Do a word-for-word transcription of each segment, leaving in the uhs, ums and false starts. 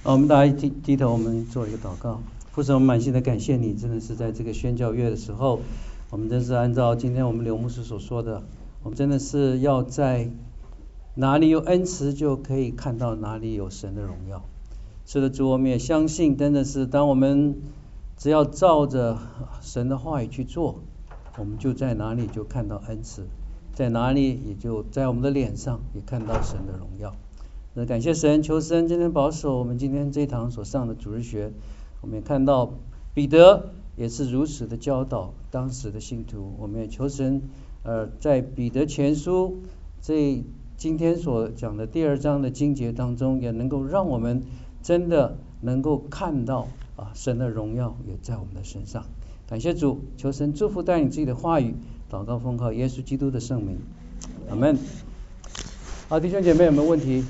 好，我们大家低低头，我们做一个祷告。父神，我们满心的感谢你，真的是在这个宣教月的时候，我们真是按照今天我们刘牧师所说的，我们真的是要在哪里有恩慈，就可以看到哪里有神的荣耀。是的，主，我们也相信，真的是当我们只要照着神的话语去做，我们就在哪里就看到恩慈，在哪里也就在我们的脸上也看到神的荣耀。那感谢神，求神今天保守我们今天这一堂所上的主日学。我们也看到彼得也是如此的教导当时的信徒。我们也求神呃，在彼得前书这今天所讲的第二章的经节当中，也能够让我们真的能够看到啊神的荣耀也在我们的身上。感谢主，求神祝福带领自己的话语，祷告奉靠耶稣基督的圣名，阿们。好，弟兄姐妹有没有问题？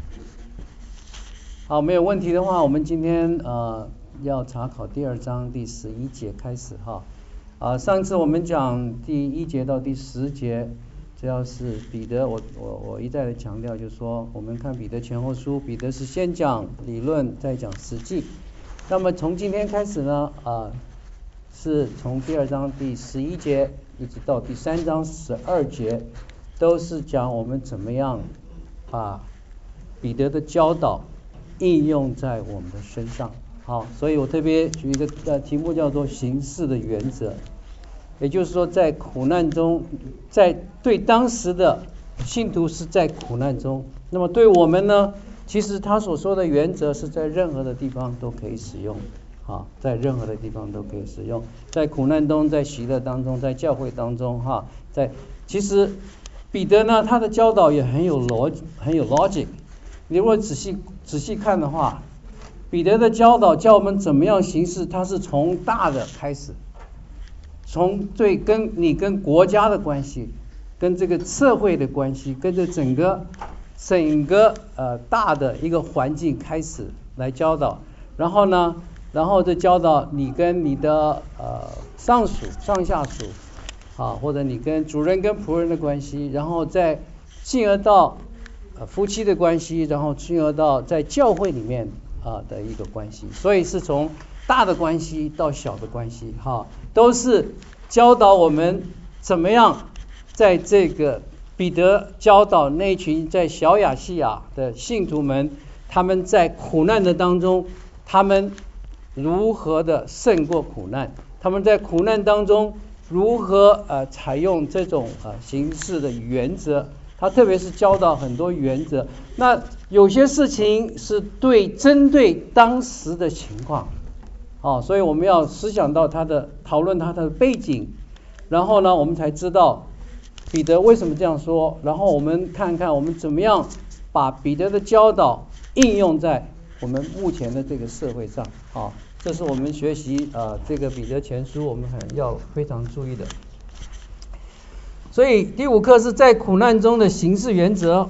好，没有问题的话，我们今天呃要查考第二章第十一节开始哈。啊，上次我们讲第一节到第十节，只要是彼得，我我我一再的强调，就是说我们看彼得前后书，彼得是先讲理论，再讲实际。那么从今天开始呢，啊，是从第二章第十一节一直到第三章十二节，都是讲我们怎么样把彼得的教导应用在我们的身上。好，所以我特别举一个呃题目叫做行事的原则，也就是说在苦难中，在对当时的信徒是在苦难中，那么对我们呢，其实他所说的原则是在任何的地方都可以使用。好，在任何的地方都可以使用，在苦难中，在喜乐当中，在教会当中哈，在其实彼得呢，他的教导也很有逻很有 logic。你如果仔细仔细看的话，彼得的教导教我们怎么样行事，他是从大的开始，从对跟你跟国家的关系，跟这个社会的关系，跟这整个整个呃大的一个环境开始来教导，然后呢，然后再教导你跟你的呃上属上下属啊，或者你跟主人跟仆人的关系，然后再进而到呃夫妻的关系，然后进而到在教会里面啊的一个关系，所以是从大的关系到小的关系哈，都是教导我们怎么样在这个彼得教导那群在小亚细亚的信徒们，他们在苦难的当中，他们如何的胜过苦难，他们在苦难当中如何呃采用这种呃行事的原则，他特别是教导很多原则。那有些事情是对针对当时的情况，哦，所以我们要思想到他的讨论他的背景，然后呢，我们才知道彼得为什么这样说，然后我们看看我们怎么样把彼得的教导应用在我们目前的这个社会上啊。这是我们学习呃这个彼得前书我们很要非常注意的。所以第五课是在苦难中的行事原则。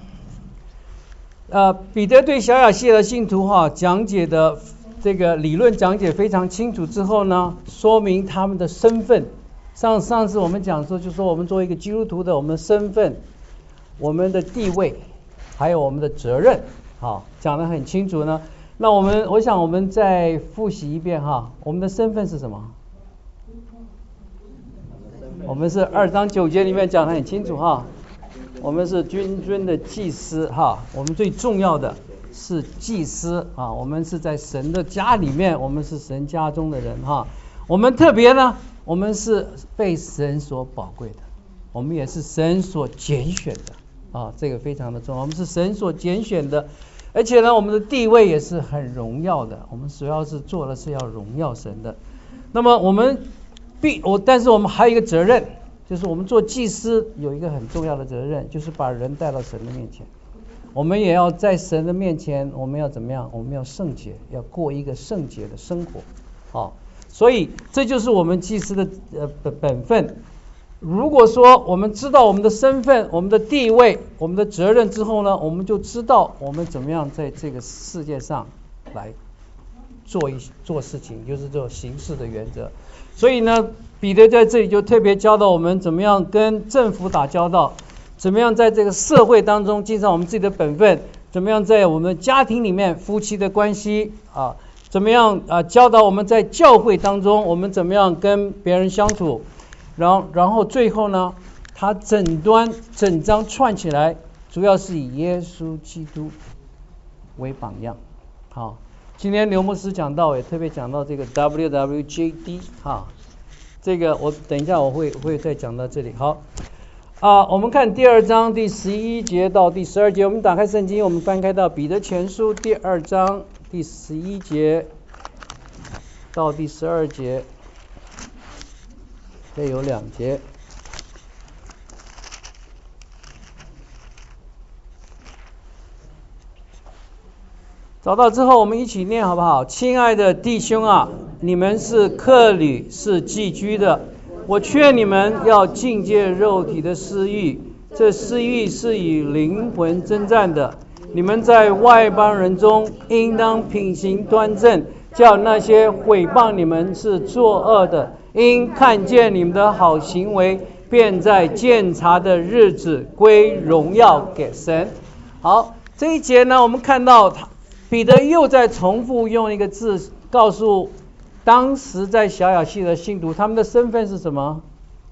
呃，彼得对小亚细亚的信徒哈讲解的这个理论讲解非常清楚之后呢，说明他们的身份。上上次我们讲说，就说我们作为一个基督徒的我们的身份、我们的地位，还有我们的责任，好，讲得很清楚呢。那我们我想我们再复习一遍哈，我们的身份是什么？我们是二章九节里面讲得很清楚哈，我们是君尊的祭司哈，我们最重要的是祭司啊，我们是在神的家里面，我们是神家中的人哈。我们特别呢，我们是被神所宝贵的，我们也是神所拣选的啊，这个非常的重要，我们是神所拣选的。而且呢，我们的地位也是很荣耀的，我们主要是做的是要荣耀神的。那么我们必我，但是我们还有一个责任，就是我们做祭司有一个很重要的责任，就是把人带到神的面前。我们也要在神的面前，我们要怎么样？我们要圣洁，要过一个圣洁的生活。好，所以这就是我们祭司的呃本分。如果说我们知道我们的身份、我们的地位、我们的责任之后呢，我们就知道我们怎么样在这个世界上来做一做事情，就是这种行事的原则。所以呢，彼得在这里就特别教导我们怎么样跟政府打交道，怎么样在这个社会当中尽上我们自己的本分， 怎么样在我们家庭里面夫妻的关系啊，怎么样啊教导我们在教会当中我们怎么样跟别人相处，然后然后最后呢，他整段整章串起来，主要是以耶稣基督为榜样。好，今天刘牧师讲到也特别讲到这个 W W J D 哈，这个我等一下我会会再讲到这里。好啊，我们看第二章第十一节到第十二节，我们打开圣经，我们翻开到彼得前书第二章第十一节到第十二节，这有两节。找到之后我们一起念好不好？亲爱的弟兄啊，你们是客旅，是寄居的，我劝你们要禁戒肉体的私欲，这私欲是与灵魂征战的。你们在外邦人中应当品行端正，叫那些毁谤你们是作恶的，因看见你们的好行为，便在鉴察的日子归荣耀给神。好，这一节呢，我们看到彼得又在重复用一个字告诉当时在小亚细的信徒，他们的身份是什么？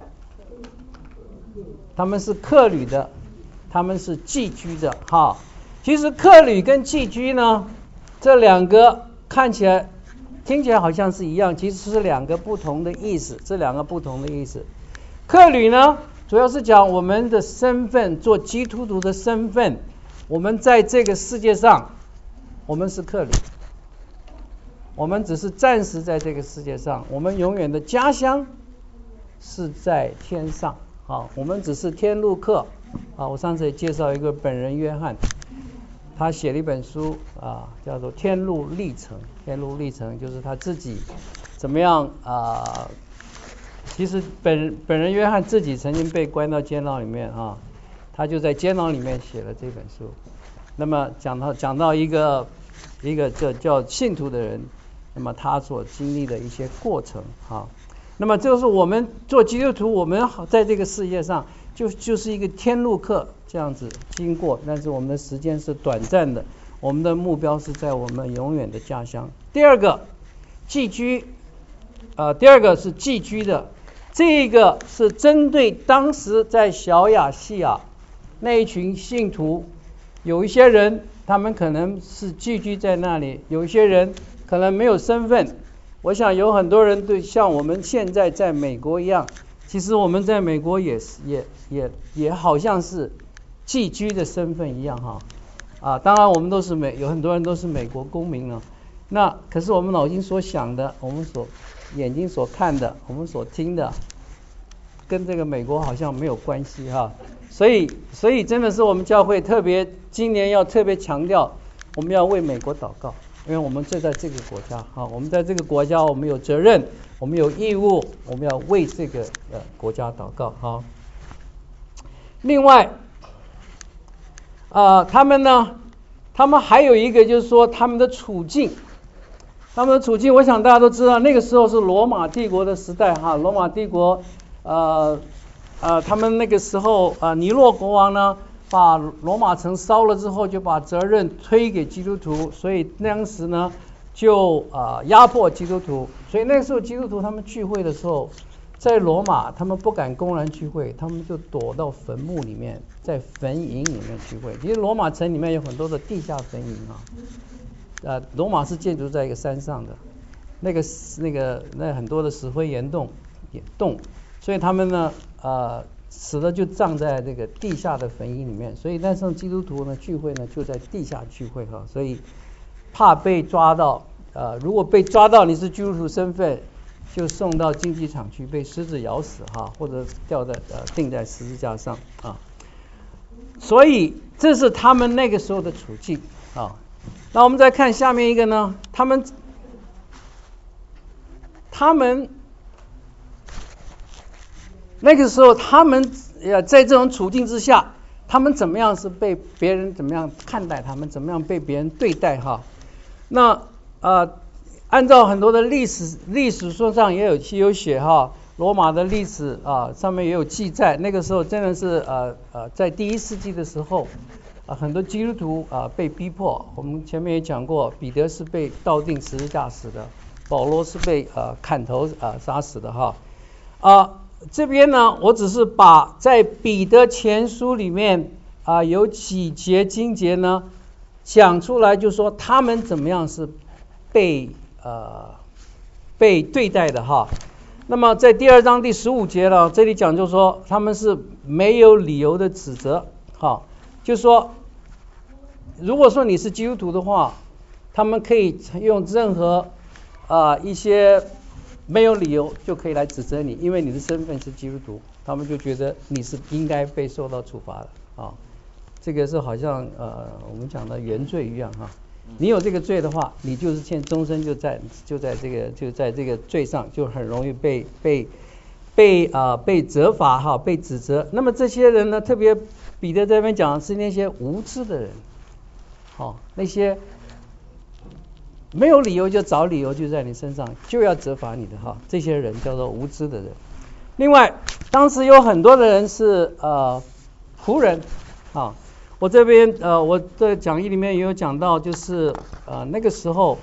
他们是客旅的，他们是寄居的。哈，其实客旅跟寄居呢，这两个看起来听起来好像是一样，其实是两个不同的意思，这两个不同的意思。客旅呢，主要是讲我们的身份，做基督徒的身份，我们在这个世界上我们是客旅，我们只是暂时在这个世界上，我们永远的家乡是在天上。好，我们只是天路客。啊，我上次也介绍一个本人约翰，他写了一本书啊，叫做《天路历程》。天路历程就是他自己怎么样啊？其实本本人约翰自己曾经被关到监牢里面啊，他就在监牢里面写了这本书。那么讲到讲到一个一个叫叫信徒的人，那么他所经历的一些过程啊，那么就是我们做基督徒，我们在这个世界上就就是一个天路客这样子经过，但是我们的时间是短暂的，我们的目标是在我们永远的家乡。第二个寄居，呃，第二个是寄居的，这个是针对当时在小亚细亚那一群信徒，有一些人他们可能是寄居在那里，有一些人可能没有身份。我想有很多人对像我们现在在美国一样，其实我们在美国也是也也也好像是寄居的身份一样哈啊，当然我们都是美有很多人都是美国公民了，那可是我们脑筋所想的，我们所眼睛所看的，我们所听的，跟这个美国好像没有关系哈，所以所以真的是我们教会特别今年要特别强调，我们要为美国祷告。因为我们就在这个国家，好，我们在这个国家，我们有责任，我们有义务，我们要为这个呃国家祷告，好。另外，呃，他们呢，他们还有一个就是说他们的处境，他们的处境，我想大家都知道，那个时候是罗马帝国的时代，哈，罗马帝国，呃呃，他们那个时候，呃，尼洛国王呢，把罗马城烧了之后，就把责任推给基督徒，所以当时呢就啊、呃、压迫基督徒，所以那个时候基督徒他们聚会的时候，在罗马他们不敢公然聚会，他们就躲到坟墓里面，在坟茔里面聚会。其实罗马城里面有很多的地下坟茔啊，呃，罗马是建筑在一个山上的，那个那个那很多的石灰岩洞洞，所以他们呢呃。死了就葬在这个地下的坟茔里面，所以那时候基督徒呢聚会呢就在地下聚会哈，所以怕被抓到，呃，如果被抓到你是基督徒身份，就送到竞技场去被狮子咬死哈，或者吊在呃钉在十字架上啊，所以这是他们那个时候的处境啊。那我们再看下面一个呢，他们他们。那个时候他们呃在这种处境之下，他们怎么样是被别人怎么样看待他们，怎么样被别人对待哈。那呃按照很多的历史历史书上也有有写哈，罗马的历史啊上面也有记载，那个时候真的是呃呃在第一世纪的时候， 啊，很多基督徒啊被逼迫，我们前面也讲过，彼得是被倒钉十字架死的，保罗是被啊砍头啊杀死的哈。啊，这边呢，我只是把在彼得前书里面啊有几节经节呢讲出来，就说他们怎么样是被呃被对待的哈。那么在第二章第十五节呢，这里讲就说他们是没有理由的指责，哈，就说如果说你是基督徒的话，他们可以用任何啊、呃、一些没有理由就可以来指责你，因为你的身份是基督徒，他们就觉得你是应该被受到处罚的啊。这个是好像呃我们讲的原罪一样哈。你有这个罪的话，你就是欠终身就在就在这个就在这个罪上，就很容易被被被啊、呃、被责罚哈，被指责。那么这些人呢，特别彼得这边讲的是那些无知的人，好、哦、那些没有理由就找理由就在你身上就要责罚你的哈，这些人叫做无知的人。另外，当时有很多的人是呃仆人啊。我这边呃，我的讲义里面也有讲到，就是呃那个时候，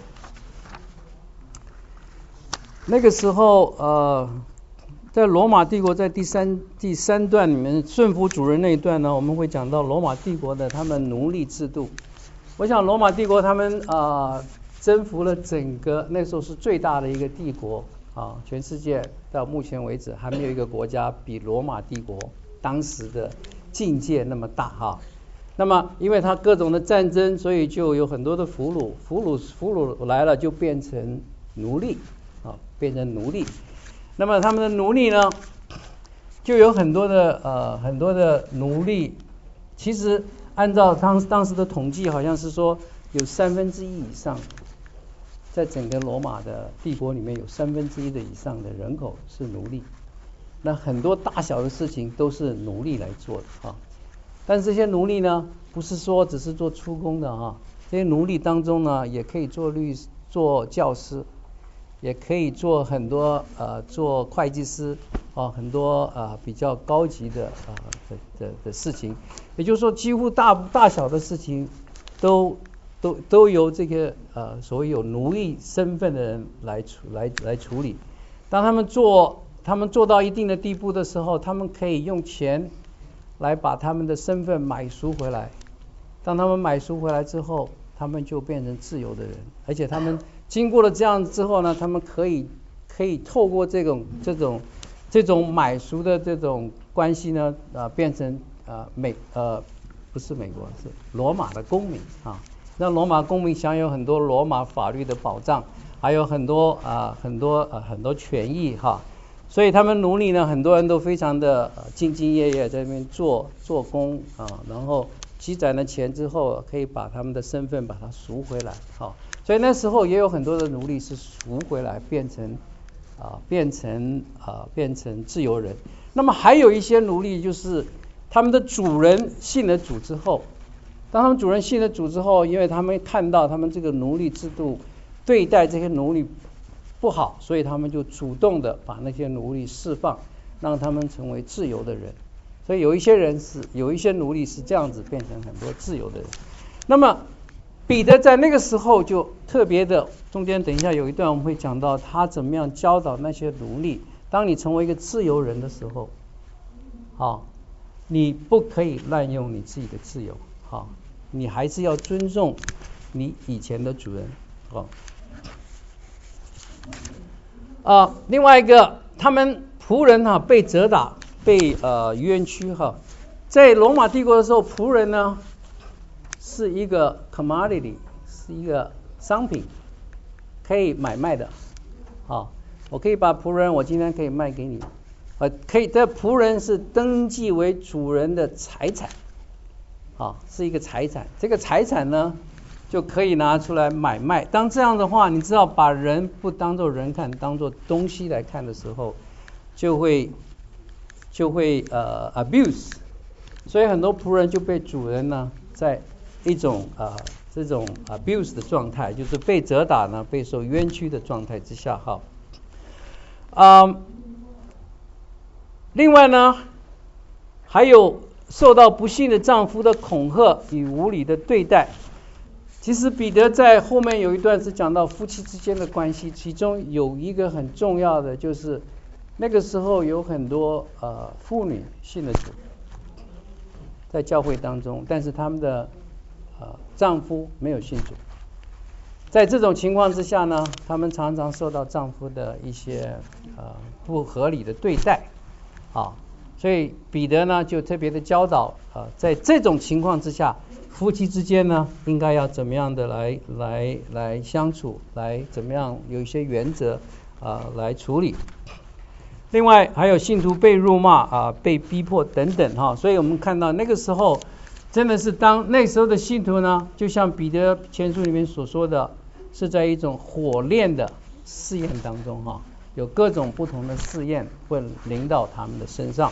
那个时候呃，在罗马帝国在第三第三段里面顺服主人那一段呢，我们会讲到罗马帝国的他们奴隶制度。我想罗马帝国他们啊、呃、征服了整个那时候是最大的一个帝国啊，全世界到目前为止还没有一个国家比罗马帝国当时的境界那么大哈。那么因为他各种的战争，所以就有很多的俘虏，俘虏俘虏来了就变成奴隶啊，变成奴隶。那么他们的奴隶呢，就有很多的呃很多的奴隶，其实按照当当时的统计，好像是说有三分之一以上，在整个罗马的帝国里面有三分之一的以上的人口是奴隶。那很多大小的事情都是奴隶来做的啊。但是这些奴隶呢，不是说只是做出工的哈，这些奴隶当中呢，也可以做律做教师，也可以做很多呃做会计师啊，很多呃比较高级的啊、呃、的的的事情，也就是说几乎大大小的事情都都都由这个呃所谓有奴隶身份的人来处来来处理。当他们做他们做到一定的地步的时候，他们可以用钱来把他们的身份买赎回来。当他们买赎回来之后，他们就变成自由的人，而且他们经过了这样之后呢，他们可以可以透过这种这种这种买赎的这种关系呢，呃，变成呃美呃不是美国是罗马的公民啊，让罗马公民享有很多罗马法律的保障，还有很多啊、呃、很多呃很多权益哈。所以他们奴隶呢，很多人都非常的兢兢业业在那边做做工啊，然后积攒了钱之后，可以把他们的身份把它赎回来，好，所以那时候也有很多的奴隶是赎回来变成啊变成啊变成自由人。那么还有一些奴隶就是他们的主人信了主之后，当他们主人信了主之后，因为他们看到他们这个奴隶制度对待这些奴隶不好，所以他们就主动的把那些奴隶释放，让他们成为自由的人。所以有一些人是有一些奴隶是这样子变成很多自由的人。那么彼得在那个时候就特别的，中间等一下有一段我们会讲到他怎么样教导那些奴隶，当你成为一个自由人的时候，好，你不可以滥用你自己的自由，好，你还是要尊重你以前的主人，好。啊，另外一个，他们仆人哈、啊、被责打，被呃冤屈哈。在罗马帝国的时候，仆人呢是一个 commodity， 是一个商品，可以买卖的。啊，我可以把仆人，我今天可以卖给你，呃，可以。这仆人是登记为主人的财产，啊，是一个财产。这个财产呢，就可以拿出来买卖。当这样的话，你知道把人不当作人看，当作东西来看的时候，就会就会呃 abuse， 所以很多仆人就被主人呢在一种呃这种 abuse 的状态，就是被责打呢，被受冤屈的状态之下哈。啊、呃，另外呢，还有受到不幸的丈夫的恐吓与无理的对待。其实彼得在后面有一段是讲到夫妻之间的关系，其中有一个很重要的就是那个时候有很多呃妇女信了主，在教会当中，但是他们的呃丈夫没有信主。在这种情况之下呢，他们常常受到丈夫的一些呃不合理的对待啊，所以彼得呢就特别的教导啊、呃，在这种情况之下，夫妻之间呢应该要怎么样的来来来相处，来怎么样有一些原则啊、呃、来处理。另外还有信徒被辱骂啊、呃、被逼迫等等哈，所以我们看到那个时候真的是当那时候的信徒呢，就像彼得前书里面所说的，是在一种火炼的试验当中哈，有各种不同的试验会临到他们的身上。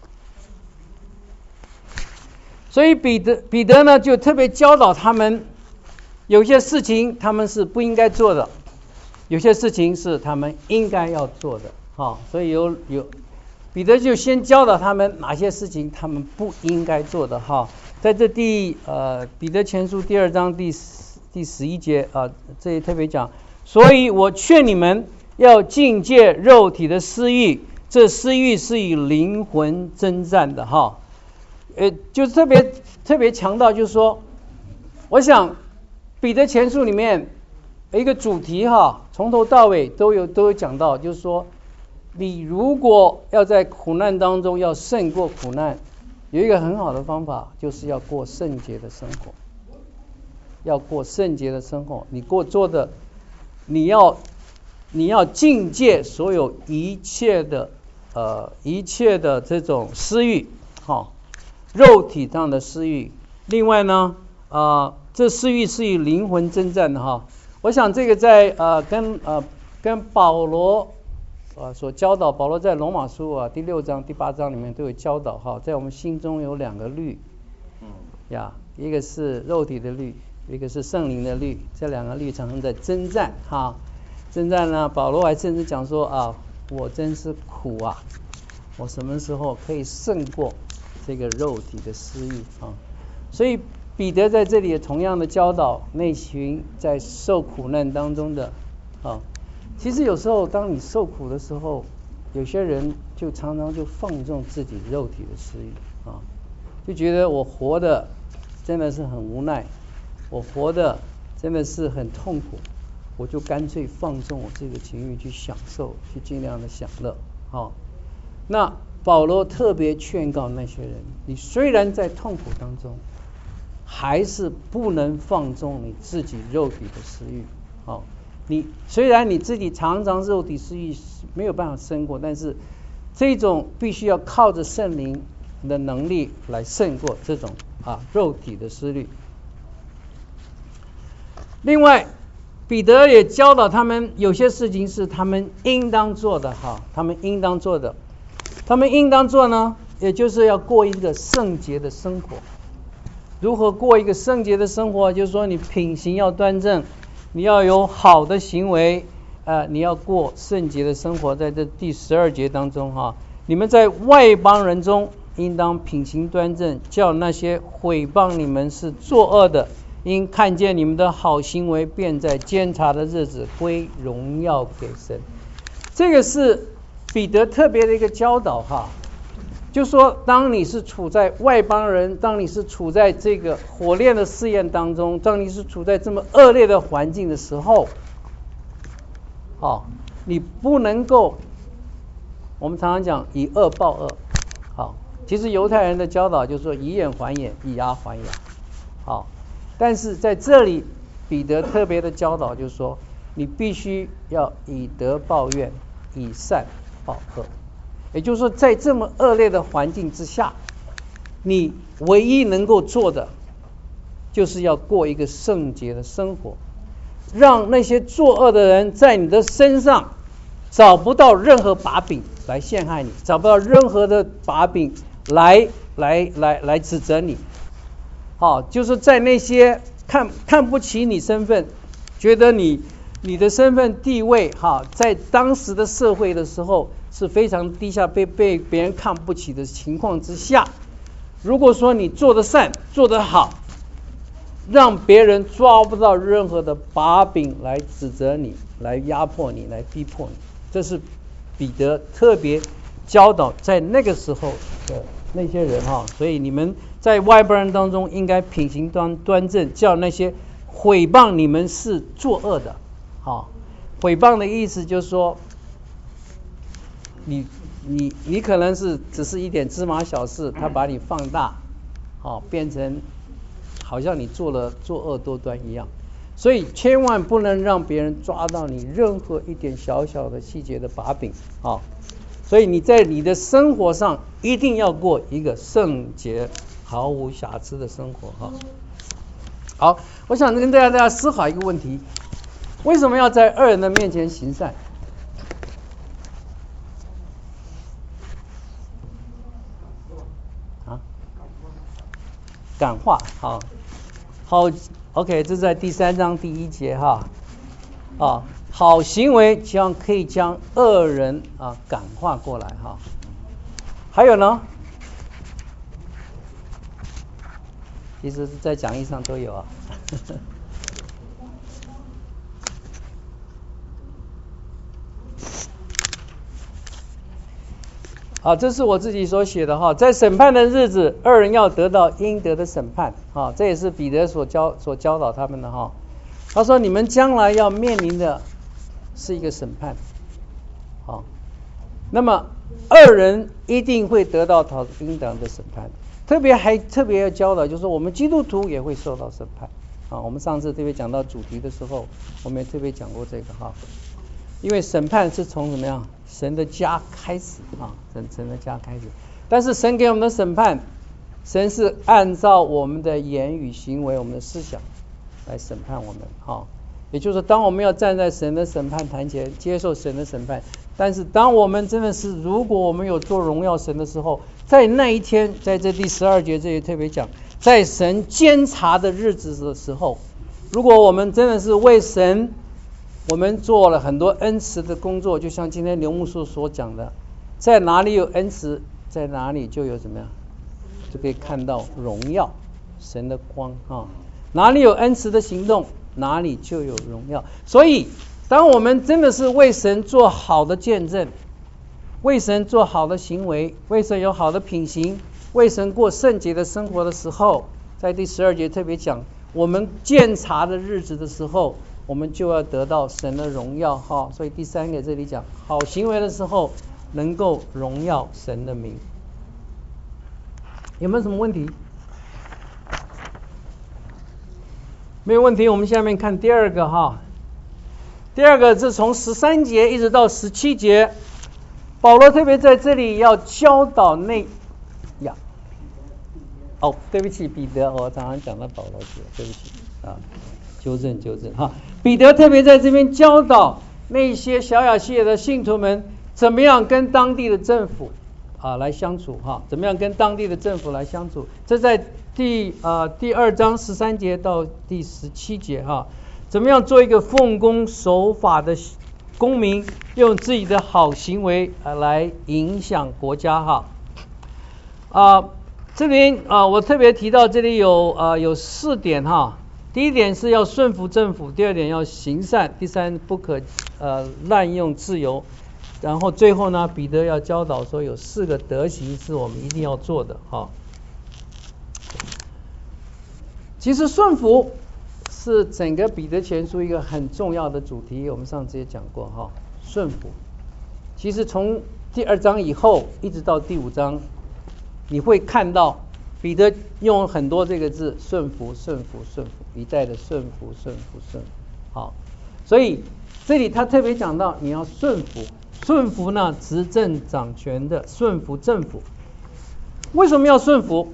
所以彼得彼得呢就特别教导他们，有些事情他们是不应该做的，有些事情是他们应该要做的哈。所以有有彼得就先教导他们哪些事情他们不应该做的哈。在这第呃彼得前书第二章第第十一节啊、呃，这里特别讲，所以我劝你们要禁戒肉体的私欲，这私欲是与灵魂征战的哈。呃，就特别特别强调，就是说，我想彼得前书里面一个主题哈，从头到尾都有都有讲到，就是说，你如果要在苦难当中要胜过苦难，有一个很好的方法，就是要过圣洁的生活，要过圣洁的生活。你过做的，你要你要禁戒所有一切的呃一切的这种私欲，哈。肉体上的私欲，另外呢，啊、呃，这私欲是与灵魂征战的哈。我想这个在呃跟呃跟保罗啊、呃、所教导，保罗在罗马书啊第六章、第八章里面都有教导哈，在我们心中有两个律，嗯呀，一个是肉体的律，一个是圣灵的律，这两个律常常在征战哈。征战呢，保罗还甚至讲说啊，我真是苦啊，我什么时候可以胜过这个肉体的私欲啊？所以彼得在这里也同样的教导那群在受苦难当中的啊。其实有时候当你受苦的时候，有些人就常常就放纵自己肉体的私欲啊，就觉得我活的真的是很无奈，我活的真的是很痛苦，我就干脆放纵我这个情欲去享受，去尽量的享乐啊。那保罗特别劝告那些人，你虽然在痛苦当中，还是不能放纵你自己肉体的私欲。好，你虽然你自己常常肉体私欲没有办法胜过，但是这种必须要靠着圣灵的能力来胜过这种啊肉体的私欲。另外，彼得也教导他们，有些事情是他们应当做的哈，他们应当做的。他们应当做呢，也就是要过一个圣洁的生活。如何过一个圣洁的生活？就是说你品行要端正，你要有好的行为，呃，你要过圣洁的生活。在这第十二节当中哈，你们在外邦人中应当品行端正，叫那些毁谤你们是作恶的，因看见你们的好行为，便在监察的日子归荣耀给神。这个是彼得特别的一个教导哈，就说当你是处在外邦人，当你是处在这个火炼的试验当中，当你是处在这么恶劣的环境的时候，好，你不能够，我们常常讲以恶报恶，好，其实犹太人的教导就是说以眼还眼，以牙还牙，好，但是在这里彼得特别的教导就是说，你必须要以德报怨，以善报恶。也就是说，在这么恶劣的环境之下，你唯一能够做的就是要过一个圣洁的生活，让那些作恶的人在你的身上找不到任何把柄来陷害你，找不到任何的把柄来来来来指责你。好，就是在那些看看不起你身份，觉得你你的身份地位哈，在当时的社会的时候是非常低下，被被别人看不起的情况之下， 如果说你做得善，做得好，让别人抓不到任何的把柄来指责你，来压迫你，来逼迫你，这是彼得特别教导在那个时候的那些人哈。所以你们在外邦人当中应该品行端端正，叫那些毁谤你们是作恶的。好，毁谤的意思就是说，你你你可能是只是一点芝麻小事，他把你放大，好，变成好像你做了作恶多端一样。所以千万不能让别人抓到你任何一点小小的细节的把柄啊！所以你在你的生活上一定要过一个圣洁、毫无瑕疵的生活哈。好，我想跟大家大家思考一个问题：为什么要在恶人的面前行善？啊？感化，好，好。OK， 这是在第三章第一节哈，啊，好行为将可以将恶人啊感化过来哈。还有呢，其实是在讲义上都有啊。好，这是我自己所写的哈，在审判的日子，恶人要得到应得的审判啊，这也是彼得所教所教导他们的哈。他说：“你们将来要面临的是一个审判，好，那么恶人一定会得到讨应当的审判，特别还特别要教导，就是我们基督徒也会受到审判啊。我们上次特别讲到主题的时候，我们也特别讲过这个哈，因为审判是从怎么样？”神的家开始啊，神神的家开始，但是神给我们的审判，神是按照我们的言语行为、我们的思想来审判我们啊。也就是说，当我们要站在神的审判台前，接受神的审判，但是当我们真的是，如果我们有做荣耀神的时候，在那一天，在这第十二节这里特别讲，在神监察的日子的时候，如果我们真的是为神。我们做了很多恩慈的工作，就像今天刘牧师所讲的，在哪里有恩慈，在哪里就有怎么样，就可以看到荣耀神的光啊！哪里有恩慈的行动，哪里就有荣耀。所以，当我们真的是为神做好的见证，为神做好的行为，为神有好的品行，为神过圣洁的生活的时候，在第十二节特别讲，我们鉴察的日子的时候。我们就要得到神的荣耀哈，所以第三个这里讲好行为的时候，能够荣耀神的名。有没有什么问题？没有问题，我们下面看第二个哈。第二个是从十三节一直到十七节，保罗特别在这里要教导那呀，哦，对不起，彼得，我常常讲到保罗去了，对不起啊。纠正纠正哈，彼得特别在这边教导那些小亚细亚的信徒们，怎么样跟当地的政府啊来相处哈，怎么样跟当地的政府来相处。这在第啊第二章十三节到第十七节哈，怎么样做一个奉公守法的公民，用自己的好行为啊来影响国家哈。啊，这边啊我特别提到这里有啊有四点哈。第一点是要顺服政府，第二点要行善，第三不可呃滥用自由，然后最后呢，彼得要教导说有四个德行是我们一定要做的哈。其实顺服是整个彼得前书一个很重要的主题，我们上次也讲过哈。顺服，其实从第二章以后一直到第五章，你会看到。彼得用很多这个字，顺服、顺服、顺服，一再的顺服、顺服、顺服。好，所以这里他特别讲到，你要顺服，顺服呢，执政掌权的，顺服政府。为什么要顺服？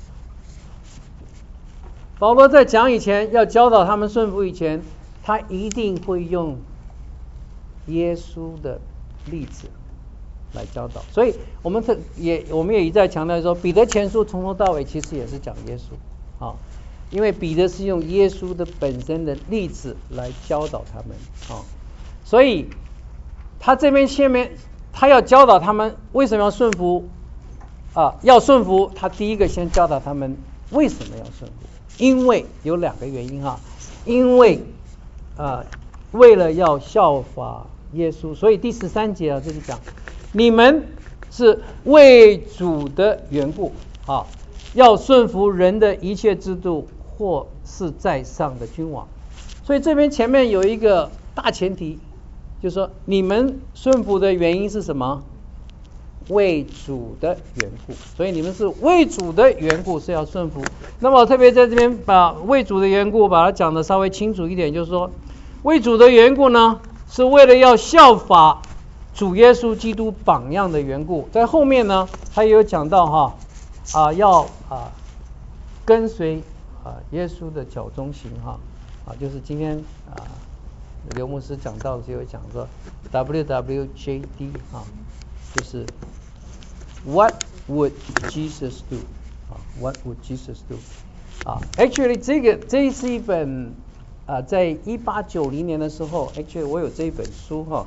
保罗在讲以前，要教导他们顺服以前，他一定会用耶稣的例子。来教导，所以我们特也我们也一再强调说，彼得前书从头到尾其实也是讲耶稣啊，因为彼得是用耶稣的本身的例子来教导他们啊，所以他这边下面他要教导他们为什么要顺服， 啊要顺服，他第一个先教导他们为什么要顺服，因为有两个原因哈，因为啊为了要效法耶稣，所以第十三节啊就是讲你们是为主的缘故啊，要顺服人的一切制度，或是在上的君王。所以这边前面有一个大前提，就是说你们顺服的原因是什么？为主的缘故。所以你们是为主的缘故是要顺服。那么我特别在这边把为主的缘故把它讲的稍微清楚一点，就是说为主的缘故呢，是为了要效法主耶稣基督榜样的缘故。在后面呢，他也有讲到哈啊要啊跟随啊耶稣的脚中行哈啊，就是今天啊刘牧师讲到的时候讲说 W W J D 啊，就是 What would Jesus do 啊 What would Jesus do 啊 Actually 这个这是一本啊在一八九零年的时候 Actually 我有这一本书哈。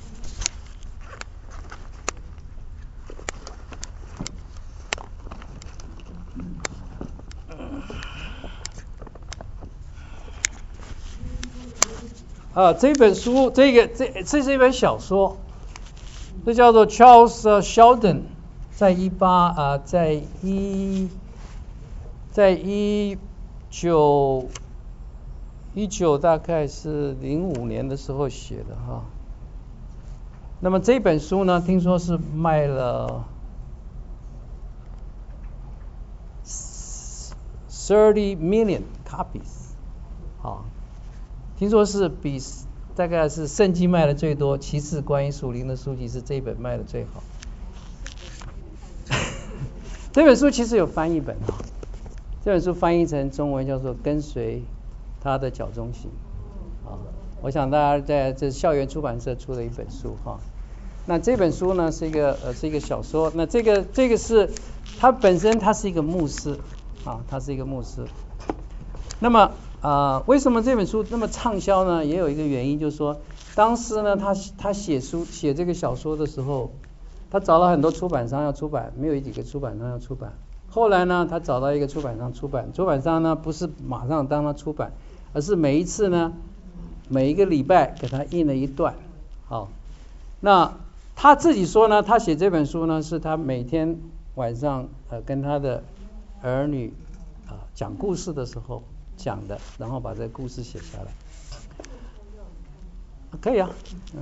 啊，这本书，这个这这是一本小说，这叫做 Charles Sheldon， 在一八啊，在一，在一九一九大概是零五年的时候写的哈。那么这本书呢，听说是卖了thirty million copies， 啊。听说是比大概是圣经卖的最多，其次关于属灵的书籍是这一本卖的最好。这本书其实有翻译本啊，这本书翻译成中文叫做《跟随他的脚中行》啊。我想大家在这校园出版社出的一本书哈。那这本书呢是一个呃是一个小说，那这个这个是他本身他是一个牧师啊，他是一个牧师。那么啊、呃，为什么这本书那么畅销呢？也有一个原因，就是说，当时呢，他他写书写这个小说的时候，他找了很多出版商要出版，没有几个出版商要出版。后来呢，他找到一个出版商出版，出版商呢不是马上当他出版，而是每一次呢，每一个礼拜给他印了一段。好，那他自己说呢，他写这本书呢，是他每天晚上呃跟他的儿女啊、呃、讲故事的时候讲的，然后把这个故事写下来。可以啊，嗯、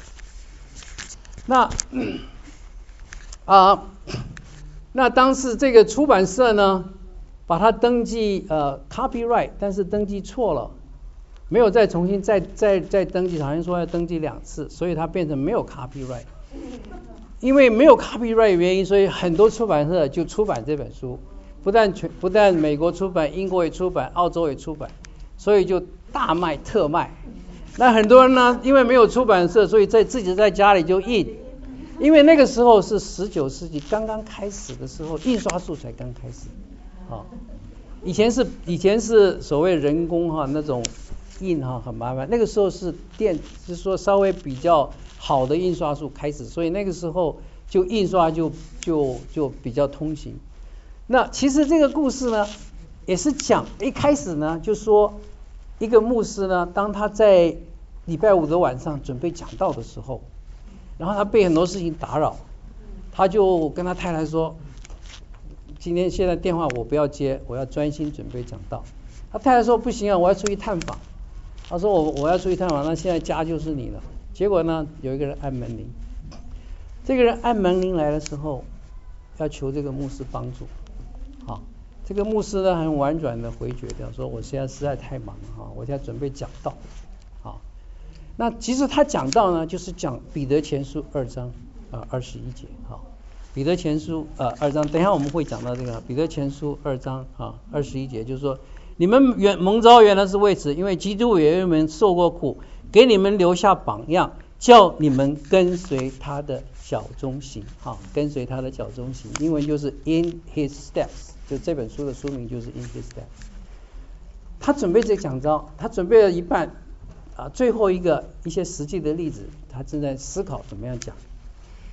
那啊、呃，那当时这个出版社呢，把它登记呃 copyright， 但是登记错了，没有再重新再再再登记，好像说要登记两次，所以它变成没有 copyright。因为没有 copyright 原因，所以很多出版社就出版这本书。不但全不但美国出版，英国也出版，澳洲也出版，所以就大卖特卖。那很多人呢，因为没有出版社，所以在自己在家里就印。因为那个时候是十九世纪刚刚开始的时候，印刷术才刚开始。啊，以前是以前是所谓人工哈那种印哈很麻烦，那个时候是电，就是说稍微比较好的印刷术开始，所以那个时候就印刷就就就比较通行。那其实这个故事呢，也是讲一开始呢，就说一个牧师呢，当他在礼拜五的晚上准备讲道的时候，然后他被很多事情打扰，他就跟他太太说，今天现在电话我不要接，我要专心准备讲道。他太太说不行啊，我要出去探访。他说我我要出去探访，那现在家就是你了。结果呢，有一个人按门铃，这个人按门铃来的时候，要求这个牧师帮助。好，这个牧师呢很婉转的回绝掉，说我现在实在太忙了哈，我现在准备讲道。好，那其实他讲道呢，就是讲彼得前书二章啊二十一节。好，彼得前书呃二章，等一下我们会讲到这个彼得前书二章啊二十一节，就是说你们原蒙召原来是为此，因为基督也为你们受过苦，给你们留下榜样，叫你们跟随他的脚中行。好，跟随他的脚中行，英文就是 In His Steps。就这本书的书名就是 In His Steps。他准备这讲章，他准备了一半啊，最后一个一些实际的例子，他正在思考怎么样讲。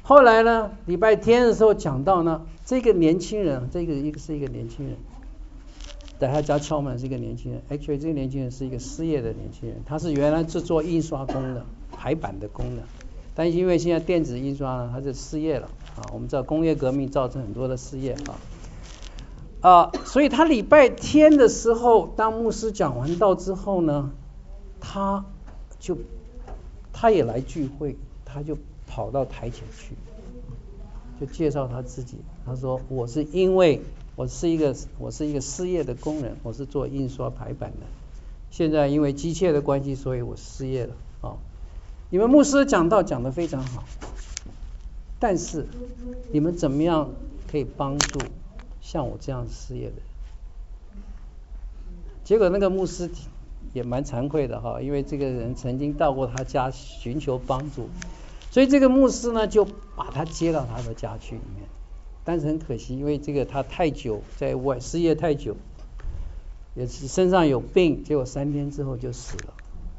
后来呢，礼拜天的时候讲到呢，这个年轻人，这个一个是一个年轻人，在他家敲门是一个年轻人 ，actually 这个年轻人是一个失业的年轻人，他是原来是做印刷工的，排版的工的，但因为现在电子印刷呢，他是失业了啊。我们知道工业革命造成很多的失业啊。啊，所以他礼拜天的时候，当牧师讲完道之后呢，他就他也来聚会，他就跑到台前去，就介绍他自己。他说：“我是因为我是一个我是一个失业的工人，我是做印刷排版的，现在因为机械的关系，所以我失业了。”啊，你们牧师讲道讲得非常好，但是你们怎么样可以帮助像我这样失业的人？结果那个牧师也蛮惭愧的哈，因为这个人曾经到过他家寻求帮助，所以这个牧师呢就把他接到他的家去里面。但是很可惜，因为这个他太久在外失业太久，也是身上有病，结果三天之后就死了。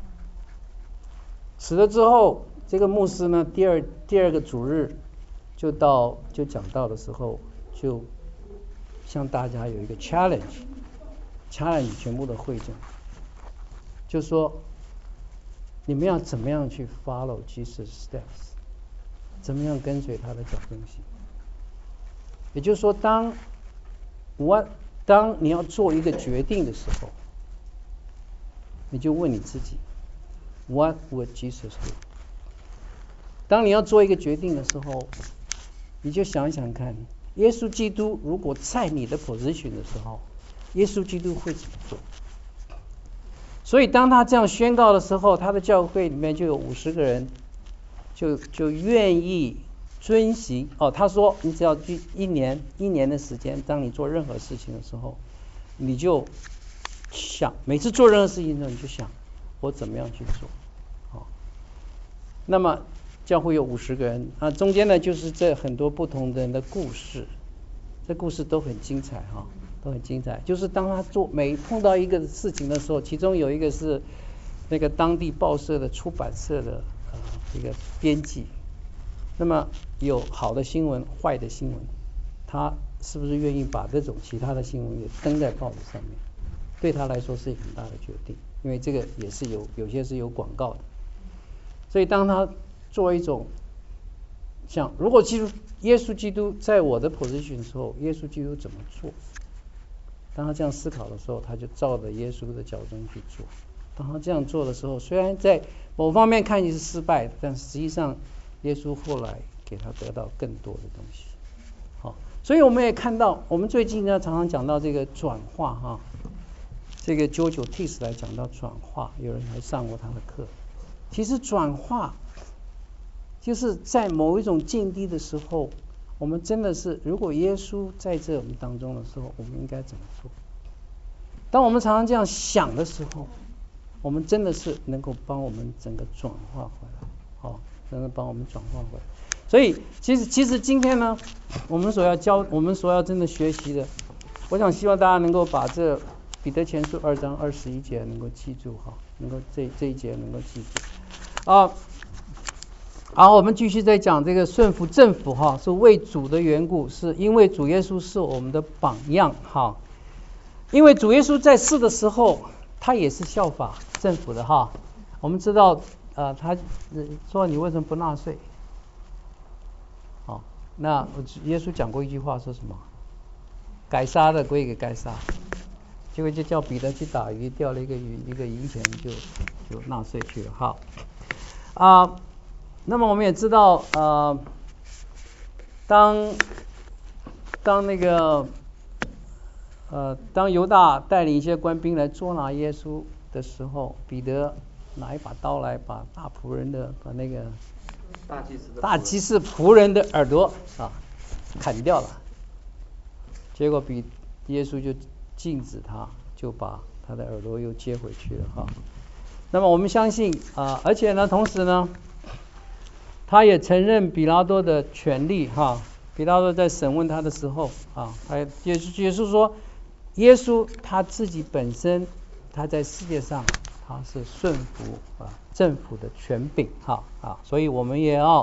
死了之后，这个牧师呢第二第二个主日就到就讲道的时候，就向大家有一个 challenge，challenge challenge 全部的会众，就说你们要怎么样去 follow Jesus steps， 怎么样跟随他的脚踪行。也就是说，当我当你要做一个决定的时候，你就问你自己 What would Jesus do？ 当你要做一个决定的时候，你就想想看，耶稣基督如果在你的 position 的时候，耶稣基督会怎么做？所以当他这样宣告的时候，他的教会里面就有五十个人就就愿意遵行。哦，他说你只要去一年一年的时间，当你做任何事情的时候，你就想每次做任何事情的时候，你就想我怎么样去做。好，那么教会有五十个人啊，中间呢就是这很多不同的人的故事，这故事都很精彩哈，都很精彩。就是当他做每碰到一个事情的时候，其中有一个是那个当地报社的出版社的呃一个编辑，那么有好的新闻、坏的新闻，他是不是愿意把这种其他的新闻也登在报纸上面？对他来说是一个很大的决定，因为这个也是有有些是有广告的。所以当他做一种像如果基督耶稣基督在我的 position 的时候，耶稣基督怎么做？当他这样思考的时候，他就照着耶稣的脚踪去做。当他这样做的时候，虽然在某方面看起是失败，但实际上耶稣后来给他得到更多的东西。好，所以我们也看到，我们最近呢常常讲到这个转化哈，这个 Jojo Tiss 来讲到转化，有人还上过他的课。其实转化就是在某一种境地的时候，我们真的是，如果耶稣在这我们当中的时候，我们应该怎么做？当我们常常这样想的时候，我们真的是能够帮我们整个转化回来，好，能够帮我们转化回来。所以其实其实今天呢，我们所要教，我们所要真的学习的，我想希望大家能够把这彼得前书二章二十一节能够记住哈，能够这这一节能够记住。啊，好，我们继续在讲这个顺服政府哈，是为主的缘故，是因为主耶稣是我们的榜样哈。因为主耶稣在世的时候，他也是效法政府的哈。我们知道，呃，他说你为什么不纳税？好，那耶稣讲过一句话，说什么？该杀的归给该杀。结果就叫彼得去打鱼，钓了一个鱼，一个银钱就就纳税去了哈。啊、呃，那么我们也知道，呃，当当那个呃当犹大带领一些官兵来捉拿耶稣的时候，彼得拿一把刀来，把大仆人的把那个大祭司的大祭司仆人的耳朵啊砍掉了，结果比耶稣就禁止他，就把他的耳朵又接回去了哈。那么我们相信啊、呃，而且呢，同时呢，他也承认比拉多的权利哈。比拉多在审问他的时候啊，他也耶稣说，耶稣他自己本身他在世界上他是顺服啊政府的权柄哈啊，所以我们也要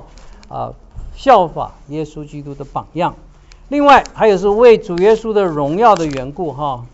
啊效法耶稣基督的榜样。另外还有是为主耶稣的荣耀的缘故哈。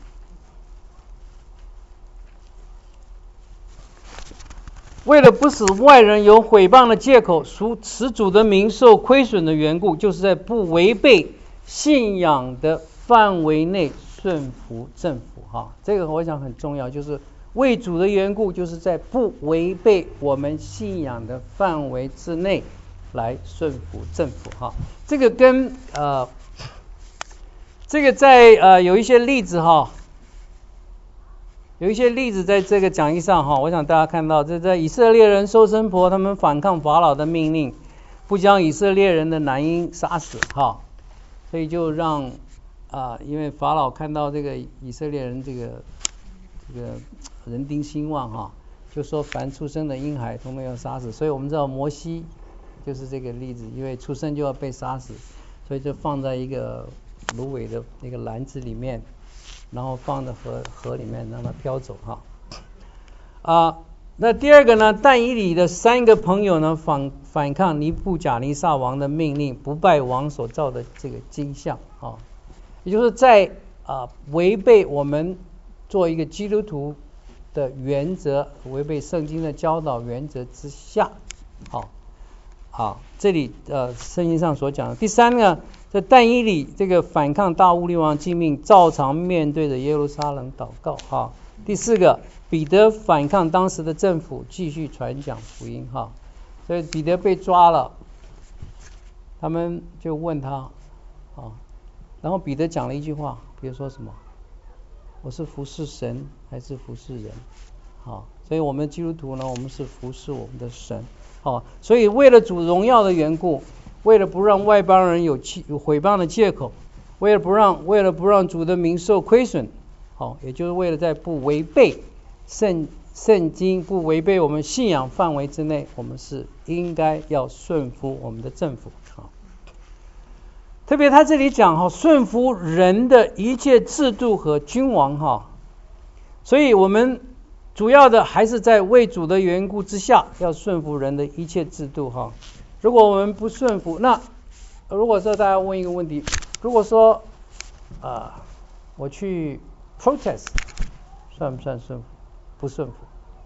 为了不使外人有毁谤的借口，使主的名受亏损的缘故，就是在不违背信仰的范围内顺服政府哈。这个我想很重要，就是为主的缘故，就是在不违背我们信仰的范围之内来顺服政府哈。这个跟呃，这个在呃有一些例子哈。有一些例子在这个讲义上哈，我想大家看到，这在以色列人收生婆他们反抗法老的命令，不将以色列人的男婴杀死哈，所以就让啊、呃，因为法老看到这个以色列人这个这个人丁兴旺哈，就说凡出生的婴孩都没有杀死，所以我们知道摩西就是这个例子，因为出生就要被杀死，所以就放在一个芦苇的那个篮子里面。然后放在河河里面让它飘走哈啊。那第二个呢，但以理的三个朋友呢反反抗尼布甲尼撒王的命令，不拜王所造的这个金像啊，也就是在啊违背我们做一个基督徒的原则，违背圣经的教导原则之下，好好，这里呃圣经上所讲的。第三个。在但以理这个反抗大污利王禁命，照常面对着耶路撒冷祷告哈。第四个，彼得反抗当时的政府，继续传讲福音哈。所以彼得被抓了，他们就问他啊，然后彼得讲了一句话，比如说什么，我是服侍神还是服侍人？好，所以我们基督徒呢，我们是服侍我们的神。好，所以为了主荣耀的缘故。为了不让外邦人有有毁谤的借口，为了不让为了不让主的名受亏损，好，也就是为了在不违背圣圣经、不违背我们信仰范围之内，我们是应该要顺服我们的政府。好，特别他这里讲哈，顺服人的一切制度和君王哈，所以我们主要的还是在为主的缘故之下，要顺服人的一切制度哈。如果我们不顺服，那如果说大家问一个问题，如果说啊、呃，我去 protest， 算不算顺服？不顺服。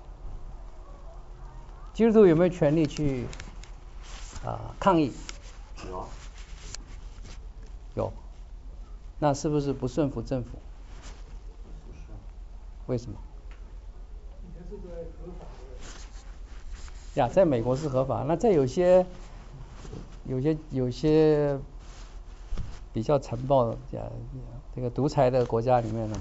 基督徒有没有权利去啊、呃、抗议？有。有。那是不是不顺服政府？不是。为什么？应该是在合法的。呀，在美国是合法，那在有些。有些有些比较残暴的这个独裁的国家里面呢，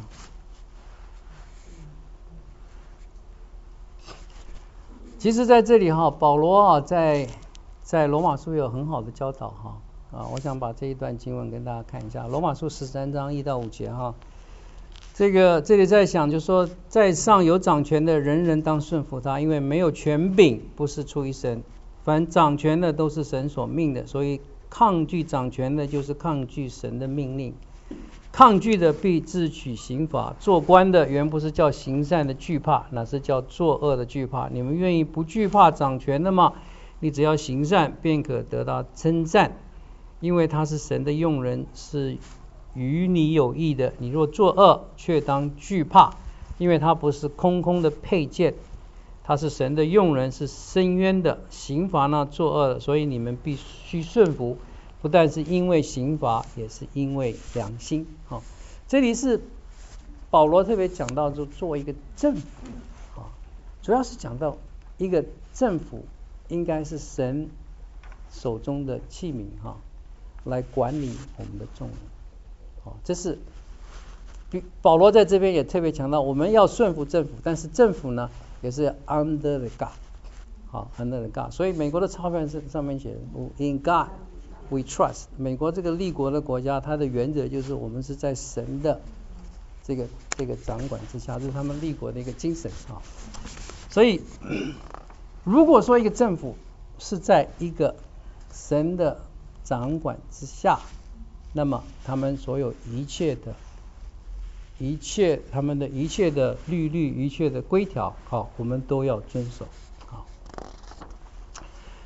其实在这里哈，保罗啊在在罗马书有很好的教导哈啊，我想把这一段经文跟大家看一下，罗马书十三章一到五节哈，这个这里在想就是说，在上有掌权的人人当顺服他，因为没有权柄不是出于神。凡掌权的都是神所命的，所以抗拒掌权的就是抗拒神的命令，抗拒的必自取刑罚。做官的原不是叫行善的惧怕，乃是叫作恶的惧怕。你们愿意不惧怕掌权的吗？你只要行善，便可得到称赞，因为他是神的用人，是与你有益的。你若作恶，却当惧怕，因为他不是空空的佩剑。他是神的用人，是伸冤的，刑罚呢作恶的，所以你们必须顺服，不但是因为刑罚，也是因为良心。好、哦，这里是保罗特别讲到，就做一个政府，啊、哦，主要是讲到一个政府应该是神手中的器皿哈、哦，来管理我们的众人。好、哦，这是保罗在这边也特别强调，我们要顺服政府，但是政府呢？也是 under the God， 好 under the God， 所以美国的钞票是上面写的 In God we trust。美国这个立国的国家，它的原则就是我们是在神的这个这个掌管之下，这是他们立国的一个精神啊。所以如果说一个政府是在一个神的掌管之下，那么他们所有一切的。一切他们的一切的律律，一切的规条，好，我们都要遵守。好，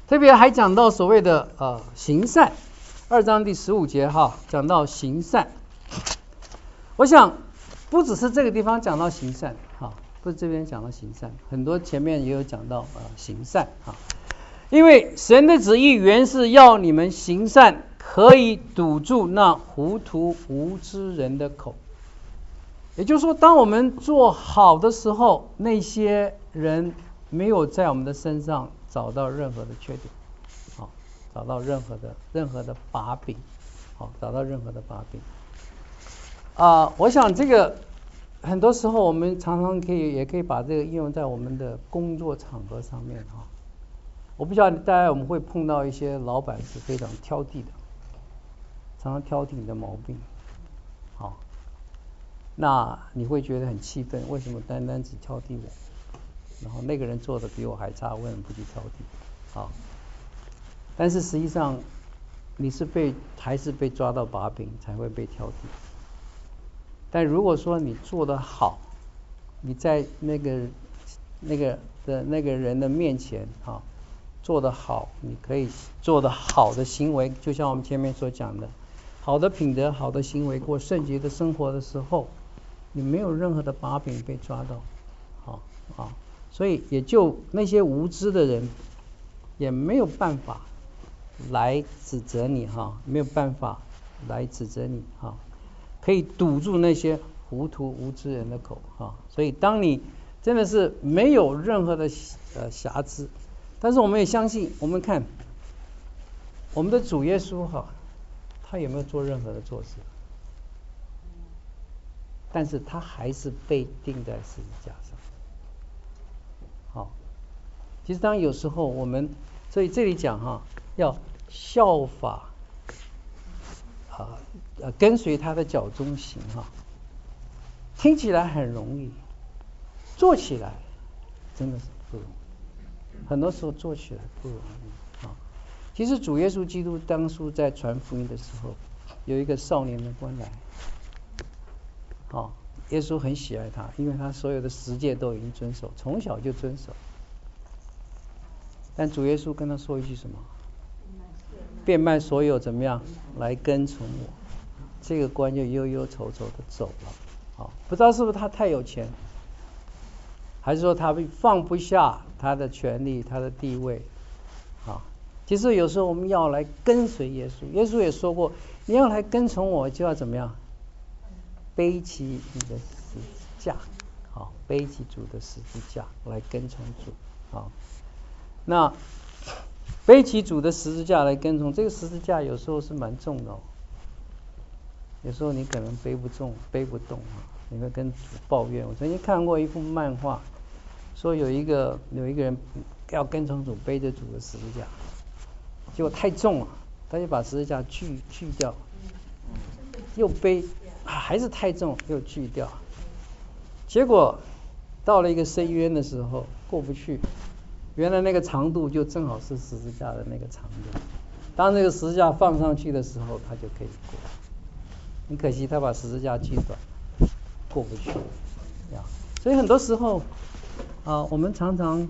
特别还讲到所谓的呃行善，二章第十五节哈，讲到行善。我想不只是这个地方讲到行善哈，不是这边讲到行善，很多前面也有讲到呃行善哈。因为神的旨意原是要你们行善，可以堵住那糊涂无知人的口。也就是说，当我们做好的时候，那些人没有在我们的身上找到任何的缺点，好，找到任何的任何的把柄，好，找到任何的把柄。啊、呃，我想这个很多时候我们常常可以也可以把这个应用在我们的工作场合上面哈。我不晓得大家我们会碰到一些老板是非常挑剔的，常常挑剔你的毛病，好，那你会觉得很气愤，为什么单单只挑剔我？然后那个人做的比我还差，为什么不去挑剔？好，但是实际上你是被还是被抓到把柄才会被挑剔。但如果说你做得好，你在那个那个的那个人的面前啊，做得好，你可以做得好的行为，就像我们前面所讲的，好的品德、好的行为，过圣洁的生活的时候，你没有任何的把柄被抓到，好啊，所以也就那些无知的人也没有办法来指责你哈，没有办法来指责你哈。可以堵住那些糊涂无知人的口啊！所以当你真的是没有任何的呃瑕疵，但是我们也相信，我们看我们的主耶稣哈，他有没有做任何的错事？但是他还是被钉在十字架上。好，其实当有时候我们，所以这里讲哈，要效法。啊，呃，跟随他的脚中行哈，听起来很容易，做起来真的是不容易。很多时候做起来不容易啊。其实主耶稣基督当初在传福音的时候，有一个少年的官来，啊，耶稣很喜爱他，因为他所有的十诫都已经遵守，从小就遵守。但主耶稣跟他说一句什么？变卖所有怎么样来跟从我？这个官就忧忧愁愁的走了。好，不知道是不是他太有钱，还是说他放不下他的权利、他的地位？好，其实有时候我们要来跟随耶稣，耶稣也说过，你要来跟从我，就要怎么样？背起你的十字架，好，背起主的十字架来跟从主。好，那。背起主的十字架来跟从，这个十字架有时候是蛮重的哦，有时候你可能背不重、背不动啊，你会跟主抱怨。我曾经看过一幅漫画，说有一个有一个人要跟从主，背着主的十字架，结果太重了，他就把十字架锯锯掉，又背、啊、还是太重，又锯掉，结果到了一个深渊的时候过不去。原来那个长度就正好是十字架的那个长度，当这个十字架放上去的时候，它就可以过。很可惜他把十字架锯短，过不去呀。所以很多时候啊，我们常常